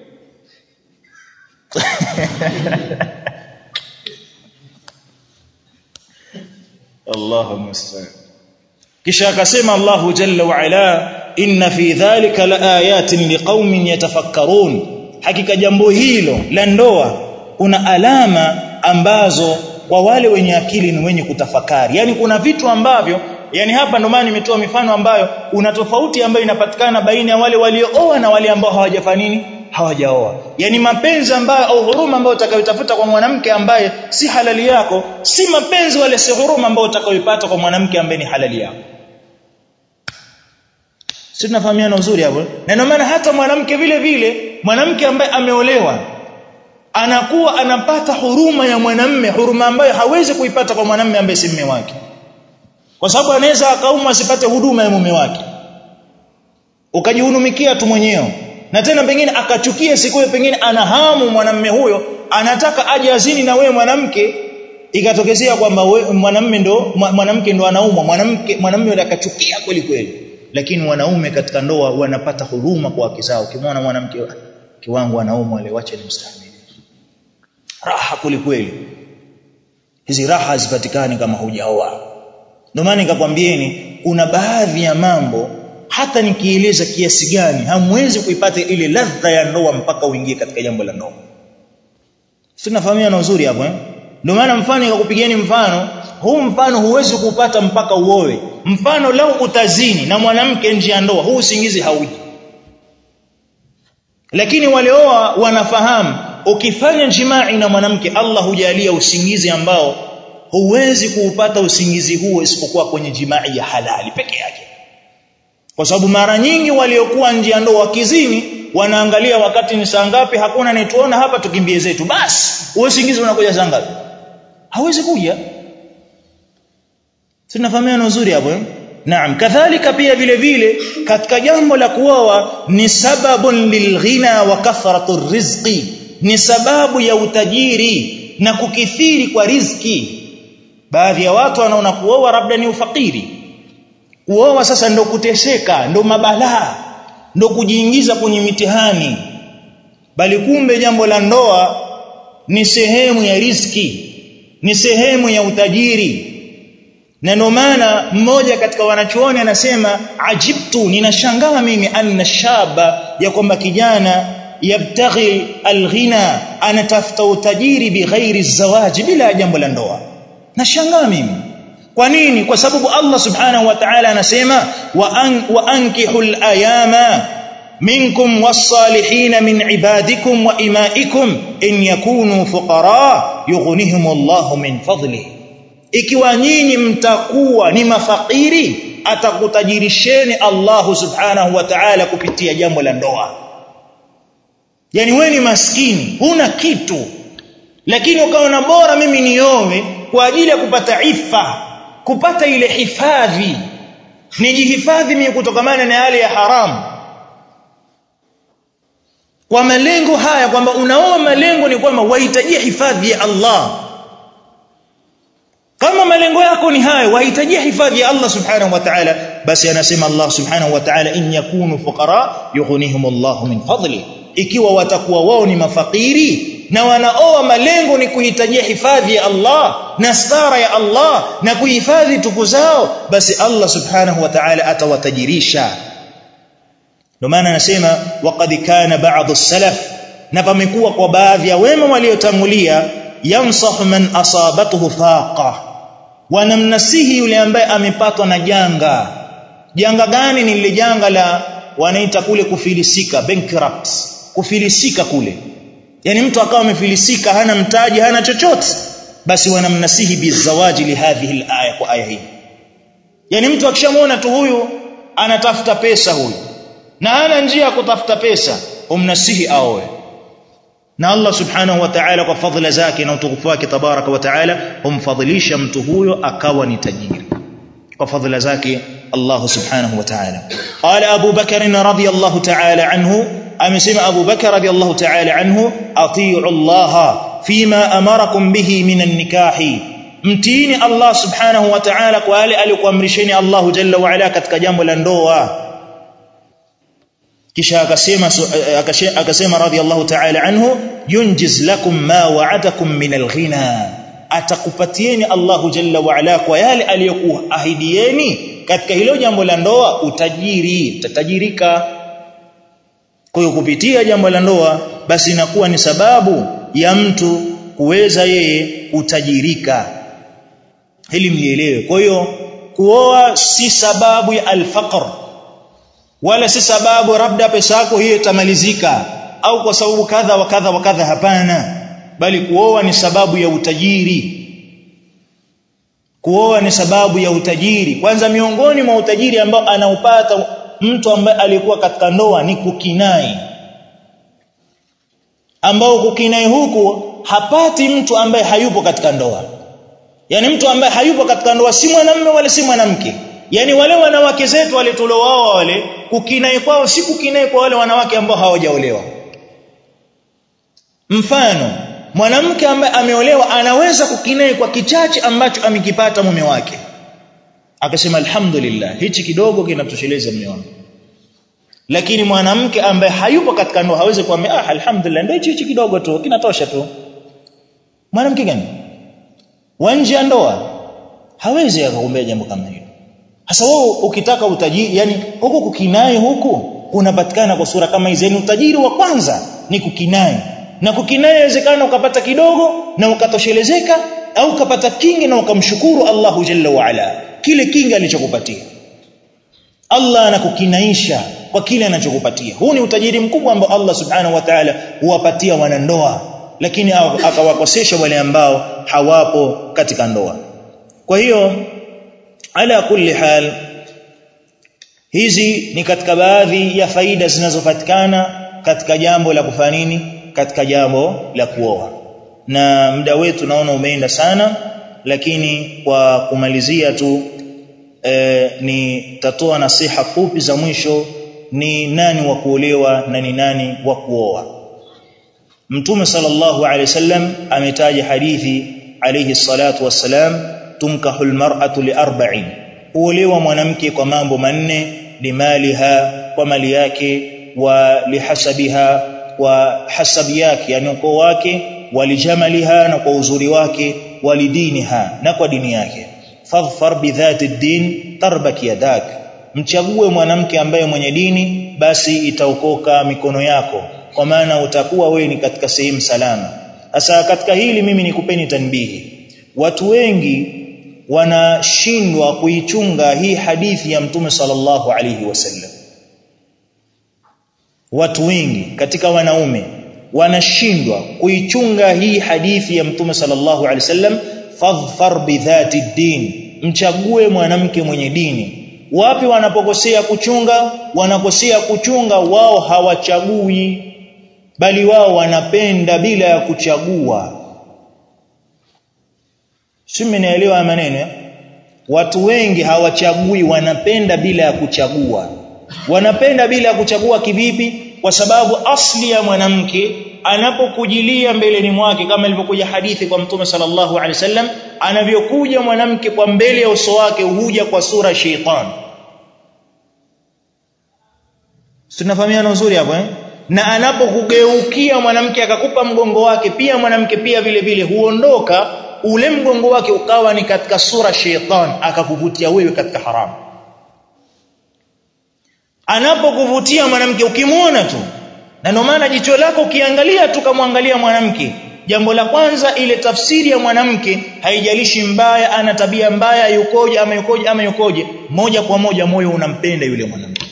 Allahu musta'an. Kisha akasema Allahu Jalla wa Ala, inna fi dhalika laayatin liqaumin yatafakkarun, hakika jambo hilo la ndoa kuna alama ambazo kwa wale wenye akili ni wenye kutafakari. Yani kuna vitu ambavyo, yani hapa ndo maana nimetoa mifano ambayo una tofauti ambayo inapatikana baina ya wale waliooa na wale ambao hawajafanya nini, hawajaoa. Yani mapenzi ambayo au huruma ambayo utakayotafuta kwa mwanamke ambaye si halali yako, si mapenzi wale si huruma ambayo utakayopata kwa mwanamke ambaye ni halali yako. Sisi tunafahamiana uzuri hapo. Na ndio maana hata mwanamke vile vile, mwanamke ambaye ameolewa anakuwa anapata huruma ya mwanamume, huruma ambayo hawezi kuipata kwa mwanamume ambaye si mume wake. Kwa sababu anaweza akaumwa asipate huduma ya mume wake, ukajihudumikia tu mwenyewe. Na tena pengine akachukia siku hiyo, pengine ana hamu mwanamume huyo anataka aje azini na wewe mwanamke, ikatokezea kwamba mwanamume ndo mwanamke ndo anaumwa, mwanamke mwanamume ndo akachukia kweli kweli. Lakini wanaume katika ndoa wanapata huruma kwa wake zao. Ukimwona mwanamke kiwangu anaumwa, leo acha nimstahimili, raha kweli kweli. Hizi raha hazipatikani kama hujaoa. Ndio maana nikakwambieni kuna baadhi ya mambo hata nikieleza kiasi gani hamwezi kuipata ile ladha ya ndoa mpaka uingie katika jambo la ndoa. Tunafahamia na uzuri hapo eh? Ndio maana mfano nikakupigieni mfano, huu mfano huwezi kupata mpaka uoe. Mfano lau utazini na mwanamke nje ya ndoa, huu usingizi hauji. Lakini waleoa wanafahamu ukifanya jimai na mwanamke Allah hujalia usingizi ambao huwezi kuupata usingizi huo isipokuwa kwenye jimai ya halali peke yake. Kwa sababu mara nyingi waliokuwa nje ya ndoa wakizini wanaangalia wakati ni saa ngapi, hakuna anituona hapa tukimbie zetu, basi usingizi unakuja saa ngapi. hawezi kuja. Tunafahamiana uzuri hapo eh? Naam, kadhalika pia vile vile katika jambo la kuoa ni sababun lilghina wa kathratu rizqi, ni sababu ya utajiri na kukithiri kwa riziki. Baadhi ya watu wanaona kuoa labda ni ufakiri. Kuoa sasa ndo kuteseka, ndo mabalaa, ndo kujiingiza kwenye mitihani. Bali kumbe jambo la ndoa ni sehemu ya riziki, ni sehemu ya utajiri. Na ndio maana mmoja katika wanachuoni anasema ajibtu, ninashangaa mimi anna shaba, ya kwamba kijana yabtaghi alghina, anatafuta utajiri bighairi zawaji, bila jambo la ndoa. Nashangaa mimi. Kwa nini? Kwa sababu Allah subhanahu wa ta'ala anasema wa an, wa ankihul ayama minkum was-salihin min ibadikum wa imaikum in yakunu fuqara yughnihimullahu min fadlihi. Ikiwa nyinyi mtakuwa ni mafakiri, atakutajirisheni Allah subhanahu wa ta'ala kupitia jambo la ndoa. Yani wewe ni maskini, huna kitu, lakini ukaona bora mimi nioe kwa ajili ya kupata ifa, kupata ile hifadhi, nijihifadhi mimi kutokamana na yale ya haramu. Kwa malengo haya, kwamba unaoa malengo ni kwamba wahitajia hifadhi ya Allah. Kama malengo yako ni hayo, wahitajia hifadhi ya Allah subhanahu wa ta'ala, basi anasema Allah subhanahu wa ta'ala in yakunu fuqara yughnihimullahu min fadli. Ikiwa watakuwa wao ni mafakiri na wanaoa malengo ni kuhitajia hifadhi ya Allah na stara ya Allah na kuhifadhi tupu zao, basi Allah subhanahu wa ta'ala atawatajirisha. Ndio maana anasema waqad kana ba'd as-salaf, na pamekuwa kwa baadhi ya wema waliotangulia, yamsahu man asabatuhu faqa, wanamnasihi yule ambaye amepatwa na janga. Janga gani? Ni lile janga la wanaita kule kufilisika, bankrupt, kufilisika kule. Yani mtu akawa amefilisika, hana mtaji, hana chochote, basi wanamnasihi bizawaji li hadhihi al-aya, kwa aya hii. Yani mtu akishamuona tu huyu anatafuta pesa huyu na hana njia ya kutafuta pesa, umnasihi aoe. Na Allah subhanahu wa ta'ala kwa fadhila zake na utukufu wake tabaraka wa ta'ala humfadhilisha mtu huyo akawa ni tajiri kwa fadhila zake Allah subhanahu wa ta'ala. Qala Abu Bakr radhiyallahu ta'ala anhu, amesema Abu Bakr radhiyallahu ta'ala anhu, atii'u Allah fima amarakum bihi min an-nikahi, mtiini Allah subhanahu wa ta'ala kwa yale aliyokuamrisheni Allah jalla wa ala katika jambo la ndoa. Kisha akasema akasema radhiyallahu ta'ala anhu, yunjiz lakum ma wa'adakum min al-ghina, atakupatieni Allahu jalla wa ala kwa yale aliyokuahidieni katika hilo jambo la ndoa utajiri, tatajirika. Kwa hiyo kupitia jambo la ndoa basi inakuwa ni sababu ya mtu kuweza yeye kutajirika. Hili mlielewe. Kwa hiyo kuoa si sababu ya al-faqr, wala si sababu labda pesa yako hiyo itamalizika au kwa sababu kadha wa kadha wa kadha, hapana. Bali kuoa ni sababu ya utajiri. Kuoa ni sababu ya utajiri. Kwanza miongoni mwa utajiri ambao anaupata mtu ambaye alikuwa katika ndoa ni kukinai, ambao kukinai huku hapati mtu ambaye hayupo katika ndoa. Yani mtu ambaye hayupo katika ndoa si mwanamume wala si mwanamke. Yani wale wanawake zetu wale tuliowaoa wale, kukinai kwao si kukinai kwa wale wanawake ambao hawajaolewa. Mfano, mwanamke ambaye ameolewa anaweza kukinai kwa kichache ambacho amekipata mume wake, akasema alhamdulillah, hichi kidogo kinatosheleza mume wangu. Lakini mwanamke ambaye hayupo katika ndoa hawezi kuambia ah, alhamdulillah, ndio hichi kidogo tu kinatosha tu. Mwanamke gani wanje ya ndoa hawezi akakumbea jambo kama hilo. Hasa wewe ukitaka utajiri, yani huko kukinai huko unapatikana kwa sura kama hizo. Ni utajiri wa kwanza ni kukinai, na kukinai inawezekana ukapata kidogo na ukatoshelezeka, au ukapata kingi na ukamshukuru Allahu jalla wa ala kile kingi alichokupatia. Allah anakukinaisha kwa kile anachokupatia. Huu ni utajiri mkubwa ambao Allah subhanahu wa ta'ala huwapatia wanandoa, lakini akawakosesha wale ambao hawapo katika ndoa. Kwa hiyo ala kulli hal, hizi ni katika baadhi ya faida zinazopatikana katika jambo la kufanya nini, katika jambo la kuoa. na muda wetu naona umeenda sana, lakini kwa kumalizia tu e, ni tatoa nasiha fupi za mwisho. Ni nani wa kuolewa na ni nani wa kuoa? Mtume sallallahu alaihi wasallam ametaja hadithi alayhi salatu wassalam, tumkahul mar'atu li arba'in, huolewa mwanamke kwa mambo manne: limaliha, kwa mali yake, wa lihasabiha, kwa hasabi yake yani ukoo wake, walijamaliha, na kwa uzuri wake, walidiniha, na kwa dini yake. Fadhfar bidhati ad-din tarbak yadak, mchague mwanamke ambaye mwenye dini, basi itaokoka mikono yako, kwa maana utakuwa wewe ni katika sehemu salama. Sasa katika hili mimi nikupeni tanbihi. Watu wengi wanashindwa kuichunga hii hadithi ya Mtume sallallahu alaihi wasallam. Watu wengi katika wanaume wanashindwa kuichunga hii hadithi ya Mtume sallallahu alaihi wasallam, fadhfar bidhati din, mchague mwanamke mwenye dini. Wapi wanapokosea kuchunga? Wanakosea kuchunga wao hawachagui, bali wao wanapenda bila ya kuchagua. Simi naelewa maneno. Watu wengi hawachagui, wanapenda bila ya kuchagua. Wanapenda bila ya kuchagua kivipi? Kwa sababu asli ya mwanamke anapokujilia mbeleni mwake, kama ilivyokuja hadithi kwa Mtume sallallahu alaihi wasallam, anavyokuja mwanamke kwa mbele ya uso wake huja kwa sura sheitan. Tunafahamiana nzuri hapo eh? Na anapokugeukia mwanamke akakupa mgongo wake, pia mwanamke pia vile vile huondoka ule mgongo wake ukawa ni katika sura sheitan, akakuvutia wewe katika haramu. Anapokuvutia mwanamke ukimuona tu, na ndio maana jicho lako ukiangalia tu kamwangalia mwanamke, jambo la kwanza ile tafsiri ya mwanamke, haijalishi mbaya, ana tabia mbaya, yukoje ama yukoje ama yukoje, moja kwa moja moyo unampenda yule mwanamke.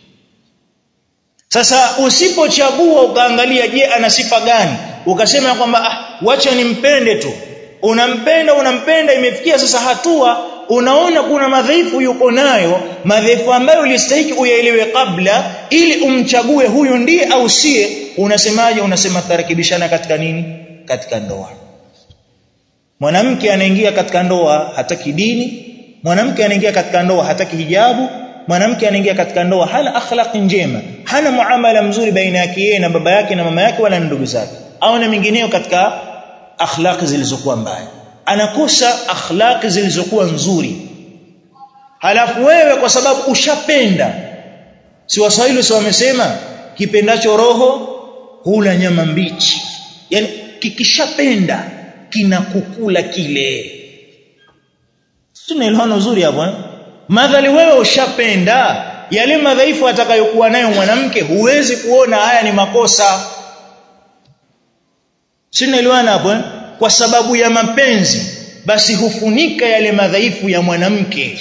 Sasa usipochagua ukaangalia, je, ana sifa gani, ukasema kwamba ah, wacha nimpende tu, unampenda unampenda, imefikia sasa hatua unaona kuna madhaifu yuko nayo, madhaifu ambayo ulistahili uyaelewe kabla ili umchague huyu ndiye au sie. Unasemaje? Unasema tarekebishana katika nini? Katika ndoa. Mwanamke anaingia katika ndoa hataki dini, mwanamke anaingia katika ndoa hataki hijabu, mwanamke anaingia katika ndoa hana akhlaq njema, hana muamala mzuri baina yake yeye na baba yake na mama yake wala ndugu zake, au na mingineo katika akhlaq zilizokuwa mbaya, anakosa akhlaq zilizokuwa nzuri. Halafu wewe kwa sababu ushapenda, si Waswahili si wamesema kipendacho roho hula nyama mbichi, yani kikishapenda kinakukula kile. Tunaelewana nzuri hapo eh? Madhali wewe ushapenda, yale madhaifu atakayokuwa nayo mwanamke huwezi kuona haya ni makosa. Tunaelewana hapo eh? Kwa sababu ya mapenzi basi hufunika yale madhaifu ya mwanamke.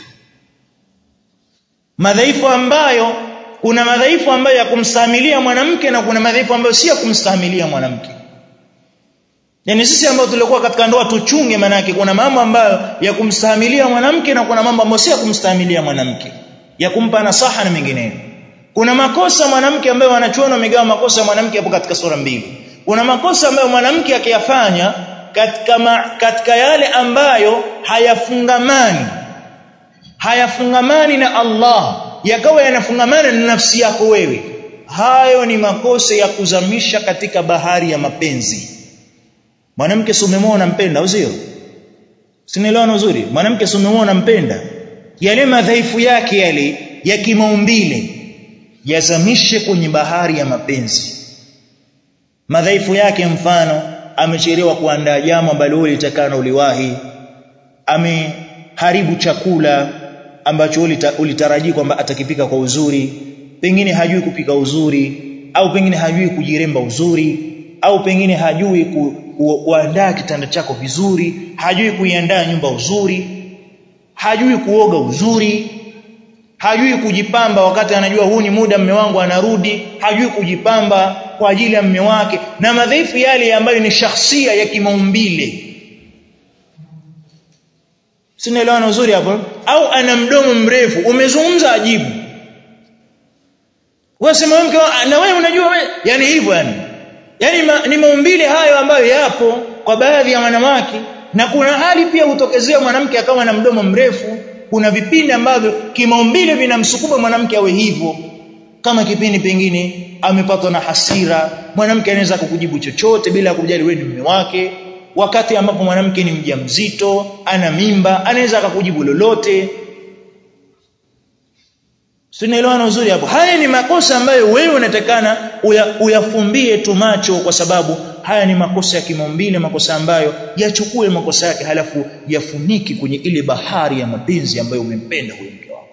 Madhaifu ambayo, kuna madhaifu ambayo ya kumstahimilia mwanamke na kuna madhaifu ambayo si ya kumstahimilia mwanamke. Yaani sisi ambao tulikuwa katika ndoa tuchunge, manake kuna mambo ambayo ya kumstahimilia mwanamke na kuna mambo ambayo si ya kumstahimilia mwanamke, ya kumpa nasaha na mengineyo. Kuna makosa mwanamke ambayo wanachuona wamegawa makosa ya mwanamke hapo katika sura mbili. Kuna makosa ambayo mwanamke akiyafanya katika ma, katika yale ambayo hayafungamani hayafungamani na Allah, yakawa yanafungamana na nafsi yako wewe, hayo ni makosa ya kuzamisha katika bahari ya mapenzi. Mwanamke si umemwona mpenda, usio? Sinaelewana uzuri? Mwanamke si umemwona mpenda, yale madhaifu yake yale ya kimaumbile yazamishe kwenye bahari ya mapenzi. Madhaifu yake, mfano amechelewa kuandaa jambo ambalo ulitakana uliwahi, ameharibu chakula ambacho ulitarajia kwamba atakipika kwa uzuri, pengine hajui kupika uzuri, au pengine hajui kujiremba uzuri, au pengine hajui ku, ku, kuandaa kitanda chako vizuri, hajui kuiandaa nyumba uzuri, hajui kuoga uzuri, hajui kujipamba wakati anajua huu ni muda mume wangu anarudi, hajui kujipamba kwa ajili ya mume wake, na madhaifu yale ambayo ni shakhsia ya kimaumbile. Sinaelewana uzuri hapo? Au ana mdomo mrefu, umezungumza ajibu, wewe sema wewe na wewe unajua wewe, yani hivyo yani yani ma, ni maumbile hayo ambayo yapo kwa baadhi ya wanawake. Na kuna hali pia hutokezea mwanamke akawa na mdomo mrefu. Kuna vipindi ambavyo kimaumbile vinamsukuma mwanamke awe hivyo. Kama kipindi pengine amepatwa na hasira, mwanamke anaweza kukujibu chochote bila kujali wewe ni mume wake. Wakati ambapo mwanamke ni mjamzito, ana mimba, anaweza akakujibu lolote. Tunaelewana uzuri hapo. Haya ni makosa ambayo wewe unatakana uya, uyafumbie tu macho, kwa sababu haya ni makosa ya kimaumbile, makosa ambayo yachukue makosa yake halafu yafuniki kwenye ile bahari ya mapenzi ambayo umempenda huyo mke wako.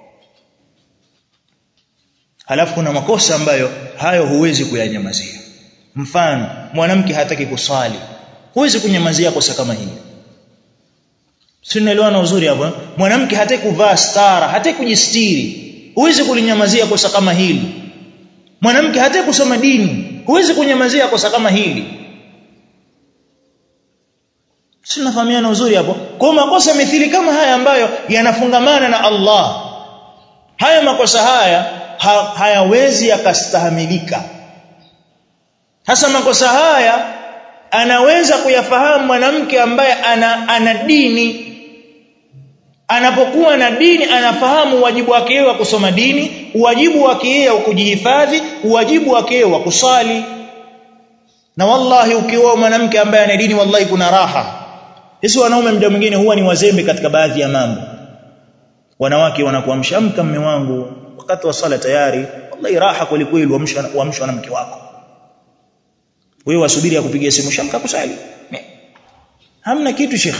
Halafu kuna makosa ambayo hayo huwezi kuyanyamazia. Mfano, mwanamke hataki kusali, huwezi kunyamazia kosa kama hili. Tunaelewana uzuri hapo. Mwanamke hataki kuvaa stara, hataki kujistiri, huwezi kulinyamazia kosa kama hili. Mwanamke hataki kusoma dini, huwezi kunyamazia kosa kama hili. Tunafahamiana uzuri hapo. Kwa makosa mithili kama haya ambayo yanafungamana na Allah, haya makosa haya ha, hayawezi yakastahamilika. Hasa makosa haya anaweza kuyafahamu mwanamke ambaye ana, ana dini. Anapokuwa na dini anafahamu wajibu wake yeye wa kusoma dini, wajibu wake yeye wa kujihifadhi, wajibu wake yeye wa kusali. Na wallahi ukioa mwanamke ambaye ana dini, wallahi kuna raha. Sisi wanaume muda mwingine huwa ni wazembe katika baadhi ya mambo. Wanawake wanakuamsha, amka mume wangu, wakati wa sala tayari. Wallahi raha kweli kweli uamshwa na mke wako. Wewe wasubiri akupigia simu, shamka kusali. Hamna kitu shekhi.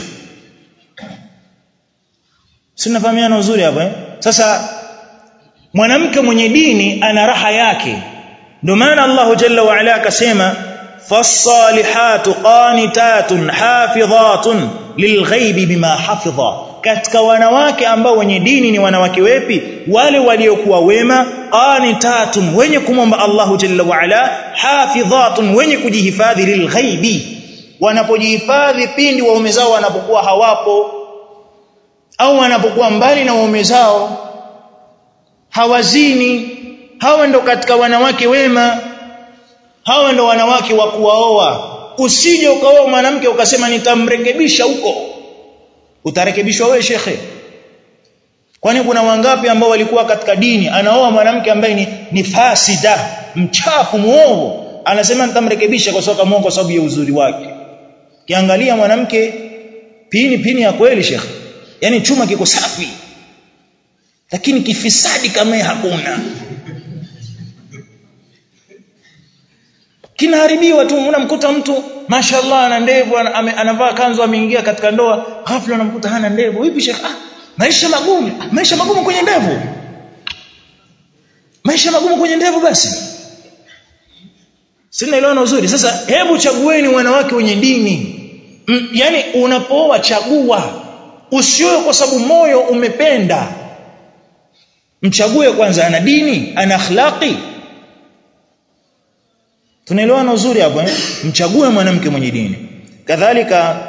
Sinafahamiana uzuri hapo eh? Sasa mwanamke mwenye dini ana raha yake. Ndio maana Allah Jalla wa Ala akasema فالصالحات قانتات حافظات للغيب بما حفظ. Katika wanawake ambao wenye dini ni wanawake wepi? Wale waliokuwa wema. Qanitatun, wenye kumomba Allah Jalla wa Ala. Hafidhatun, wenye kujihifadhi lilghaibi, wanapojihifadhi pindi waume zao wanapokuwa hawapo au wanapokuwa mbali na waume zao, hawazini. Hawa ndo katika wanawake wema. Hawa ndo wanawake wa kuwaoa. Usije ukaoa mwanamke ukasema nitamrekebisha huko. Utarekebishwa wewe shekhe? Kwani kuna wangapi ambao walikuwa katika dini, anaoa mwanamke ambaye ni, ni fasida, mchafu, muovu, anasema nitamrekebisha kwa sababu muovu, kwa sababu ya uzuri wake. Kiangalia mwanamke pini pini ya kweli shekhe, yani chuma kiko safi, lakini kifisadi kama hakuna. Kinaharibiwa tu. Unamkuta mtu mashallah ana ndevu, anavaa kanzu, ameingia katika ndoa, ghafla unamkuta hana ndevu. Vipi shekhi? Ah, maisha magumu. Maisha magumu kwenye ndevu. Maisha magumu kwenye ndevu basi. Sina ile uzuri. Sasa hebu chagueni wanawake wenye dini. M, yani unapooa chagua. Usioe kwa sababu moyo umependa. Mchague kwanza ana dini, ana akhlaqi. Tunaelewana uzuri hapo eh? Mchague mwanamke mwenye dini. Kadhalika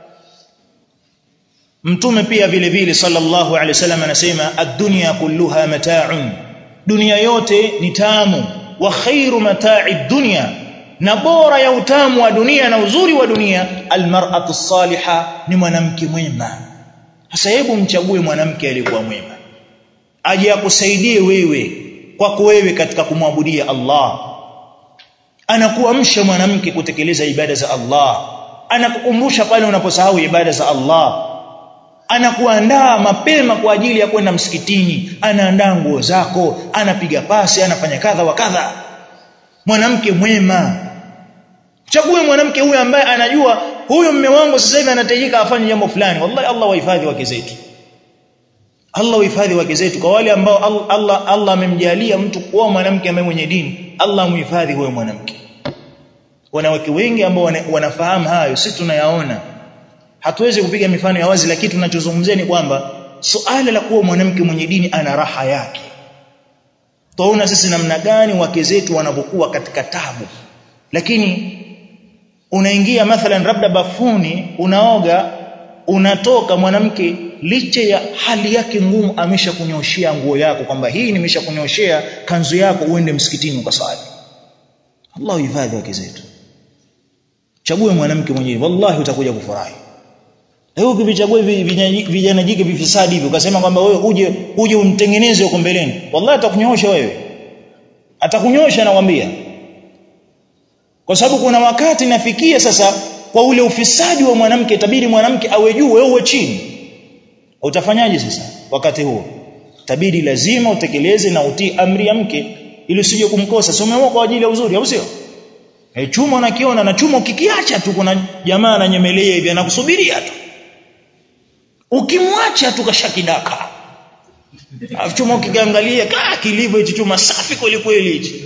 Mtume pia vile vile sallallahu alaihi wasallam anasema ad-dunya kulluha mata'un, dunia yote ni tamu. Wa khairu mata'i dunya, na bora ya utamu wa dunia na uzuri wa dunia almar'atu as-salihah, ni mwanamke mwema. Sasa hebu mchague mwanamke aliyekuwa mwema, aje akusaidie wewe kwako wewe katika kumwabudia Allah. Anakuamsha mwanamke kutekeleza ibada za Allah, anakukumbusha pale unaposahau ibada za Allah, anakuandaa mapema kwa ajili ya kwenda msikitini, anaandaa nguo zako, anapiga pasi, anafanya kadha wa kadha. Mwanamke mwema. Chague mwanamke huyu ambaye anajua huyu mume wangu sasa hivi anahitajika afanye jambo fulani. Wallahi Allah wahifadhi wake zetu. Allah wahifadhi wake zetu. Kwa wale ambao Allah Allah amemjalia mtu kuoa mwanamke ambaye mwenye dini, Allah muhifadhi huyo mwanamke. Wanawake wengi ambao wanafahamu hayo, sisi tunayaona. Hatuwezi kupiga mifano ya wazi, lakini tunachozungumzia ni kwamba suala la kuwa mwanamke mwenye dini ana raha yake. Tunaona sisi namna gani wake zetu wanapokuwa katika tabu. Lakini unaingia mathalan labda bafuni, unaoga, unatoka, mwanamke licha ya hali yake ngumu ameshakunyoshia nguo yako kwamba hii nimeshakunyoshia kanzu yako uende msikitini ukasali. Allah hifadhi wake zetu. chague mwanamke mwenye wallahi utakuja kufurahi. Leo ukivichagua vijana jike vifisadi hivi ukasema kwamba wewe uje uje umtengeneze huko mbeleni, wallahi atakunyoosha wewe. Atakunyoosha nakwambia. Kwa sababu kuna wakati nafikia sasa kwa ule ufisadi wa mwanamke itabidi mwanamke awe juu wewe uwe chini. Utafanyaje sasa wakati huo? Itabidi lazima utekeleze na utii amri ya mke ili usije kumkosa. Sio umeoa kwa ajili ya uzuri, au sio? Eh, chuma unakiona na chuma ukikiacha tu kuna jamaa ananyemelea hivi anakusubiria tu. Ukimwacha tu kashakidaka. Afu chuma ukiangalia kaa kilivyo hicho chuma safi kweli kweli hichi.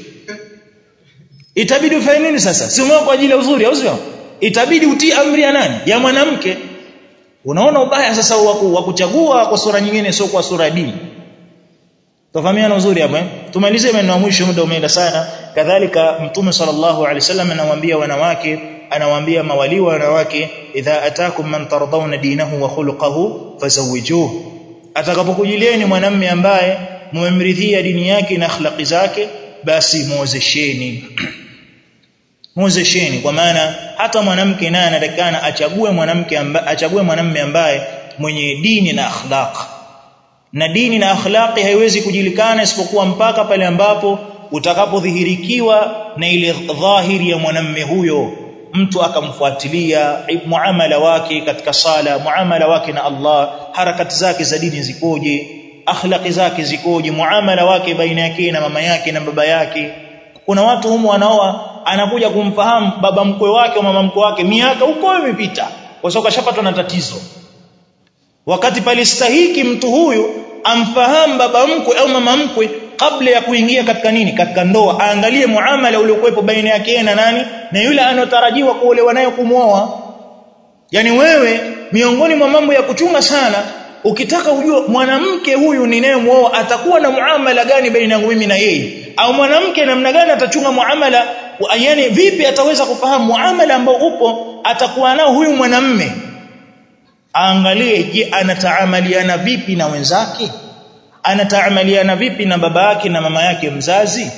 Itabidi ufanye nini sasa? Si umeoa kwa ajili ya uzuri, au sio? Itabidi utii amri ya nani? Ya mwanamke. Unaona ubaya sasa wa kuchagua kwa sura nyingine sio kwa sura ya dini. Tufahamiana uzuri hapa eh? Tumalize maneno ya mwisho, muda umeenda sana. Kadhalika Mtume sallallahu alaihi wasallam anawaambia wanawake, anawaambia mawali wa wanawake, idha atakum man tardawna dinahu wa khuluquhu fazawijuhu. Atakapokujilieni mwanamume ambaye mmemridhia dini yake na akhlaqi zake, basi muozesheni. Muozesheni, kwa maana hata mwanamke naye anatakana achague mwanamke ambaye achague mwanamume ambaye mwenye dini na akhlaq. Na dini na akhlaqi haiwezi kujulikana isipokuwa mpaka pale ambapo utakapodhihirikiwa na ile dhahiri ya mwanamume huyo, mtu akamfuatilia muamala wake katika sala, muamala wake na Allah, harakati zake za dini zikoje, akhlaqi zake zikoje, muamala wake baina yake na mama yake na baba yake. Kuna watu humu wanaoa anakuja kumfahamu baba mkwe wake au mama mkwe wake miaka huko imepita kwa sababu kashapatwa na tatizo, wakati palistahiki mtu huyu amfahamu baba mkwe au mama mkwe kabla ya kuingia katika nini, katika ndoa. Aangalie muamala uliokuwepo baina yake na nani na yule anotarajiwa kuolewa naye kumuoa. Yani wewe miongoni mwa mambo ya kuchunga sana, ukitaka ujue mwanamke huyu ninayemuoa atakuwa na muamala gani baina yangu mimi na yeye, au mwanamke namna gani atachunga muamala, yani vipi ataweza kufahamu muamala ambao upo atakuwa nao huyu mwanamume. Aangalie, je, anataamaliana vipi na wenzake, anataamaliana vipi na baba yake na mama yake mzazi.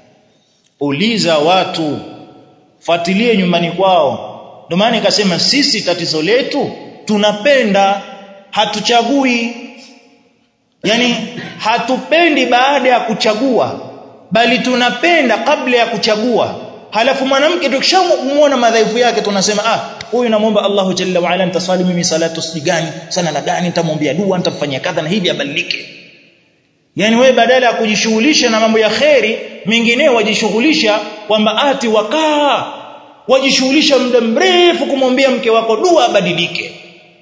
Uliza watu, fuatilie nyumbani kwao. Ndio maana nikasema sisi tatizo letu tunapenda, hatuchagui. Yani hatupendi baada ya kuchagua, bali tunapenda kabla ya kuchagua. Halafu mwanamke tukishamuona madhaifu yake tunasema ah, huyu namuomba Allahu Jalla wa Ala nitaswali mimi salatu sijani sana na gani, nitamwombea dua, nitamfanyia kadha na hivi abadilike. Yani wewe badala ya kujishughulisha na mambo ya khairi mengineo wajishughulisha kwamba ati wakaa wajishughulisha muda mrefu kumwombea mke wako dua abadilike.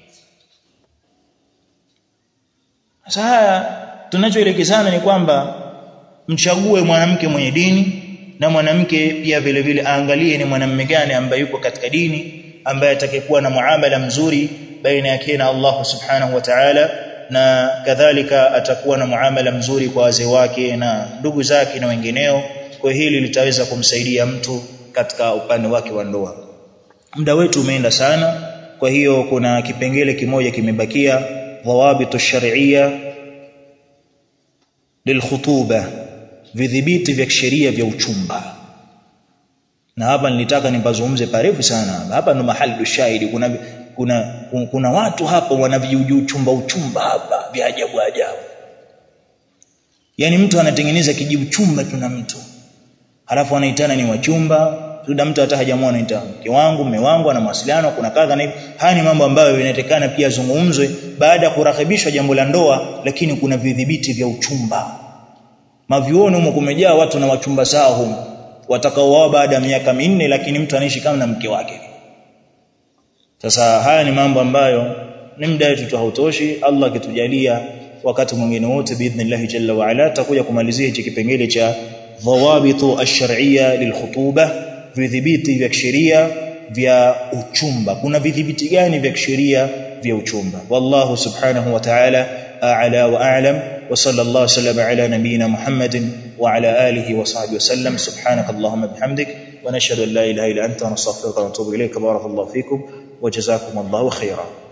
Sasa tunachoelekezana ni kwamba mchague mwanamke mwenye dini, na mwanamke pia vile vile aangalie ni mwanamume gani ambaye yuko katika dini, ambaye atakayekuwa na muamala mzuri baina yake na Allah subhanahu wa ta'ala, na kadhalika atakuwa na muamala mzuri kwa wazee wake na ndugu zake na wengineo. Kwa hili litaweza kumsaidia mtu katika upande wake wa ndoa. Muda wetu umeenda sana, kwa hiyo kuna kipengele kimoja kimebakia, dhawabitu shar'iyya lilkhutuba, vidhibiti vya sheria vya uchumba. Na hapa nilitaka nipazungumze parefu sana. Hapa ndo mahali shahidi. Kuna kuna kuna watu hapa wanavijui uchumba uchumba hapa vya ajabu ajabu. Yani mtu anatengeneza kijiuchumba tu na mtu, halafu anaitana ni wachumba. Ndio mtu hata hajamwona anaita mke wangu, mume wangu, ana mawasiliano, kuna kadha na hivi. Haya ni mambo ambayo inatakana pia zungumzwe baada ya kurakibishwa jambo la ndoa, lakini kuna vidhibiti vya uchumba. Mavioni humo kumejaa watu na wachumba sao humo, watakaoa baada ya miaka minne lakini mtu anaishi kama na mke wake. Sasa haya ni mambo ambayo ni muda wetu hautoshi. Allah kitujalia wakati mwingine wote biidhnillah jalla wa ala tutakuja kumalizia hichi kipengele cha dhawabitu ash-shar'iyya lilkhutuba, vidhibiti vya sheria vya uchumba. Kuna vidhibiti gani vya sheria vya uchumba? Wallahu subhanahu wa ta'ala a'la wa a'lam. وصلى الله وسلم على نبينا محمد وعلى آله وصحبه وسلم. سبحانك اللهم بحمدك ونشهد أن لا إله إلا أنت ونستغفرك ونتوب إليك. بارك الله فيكم وجزاكم الله خيرا.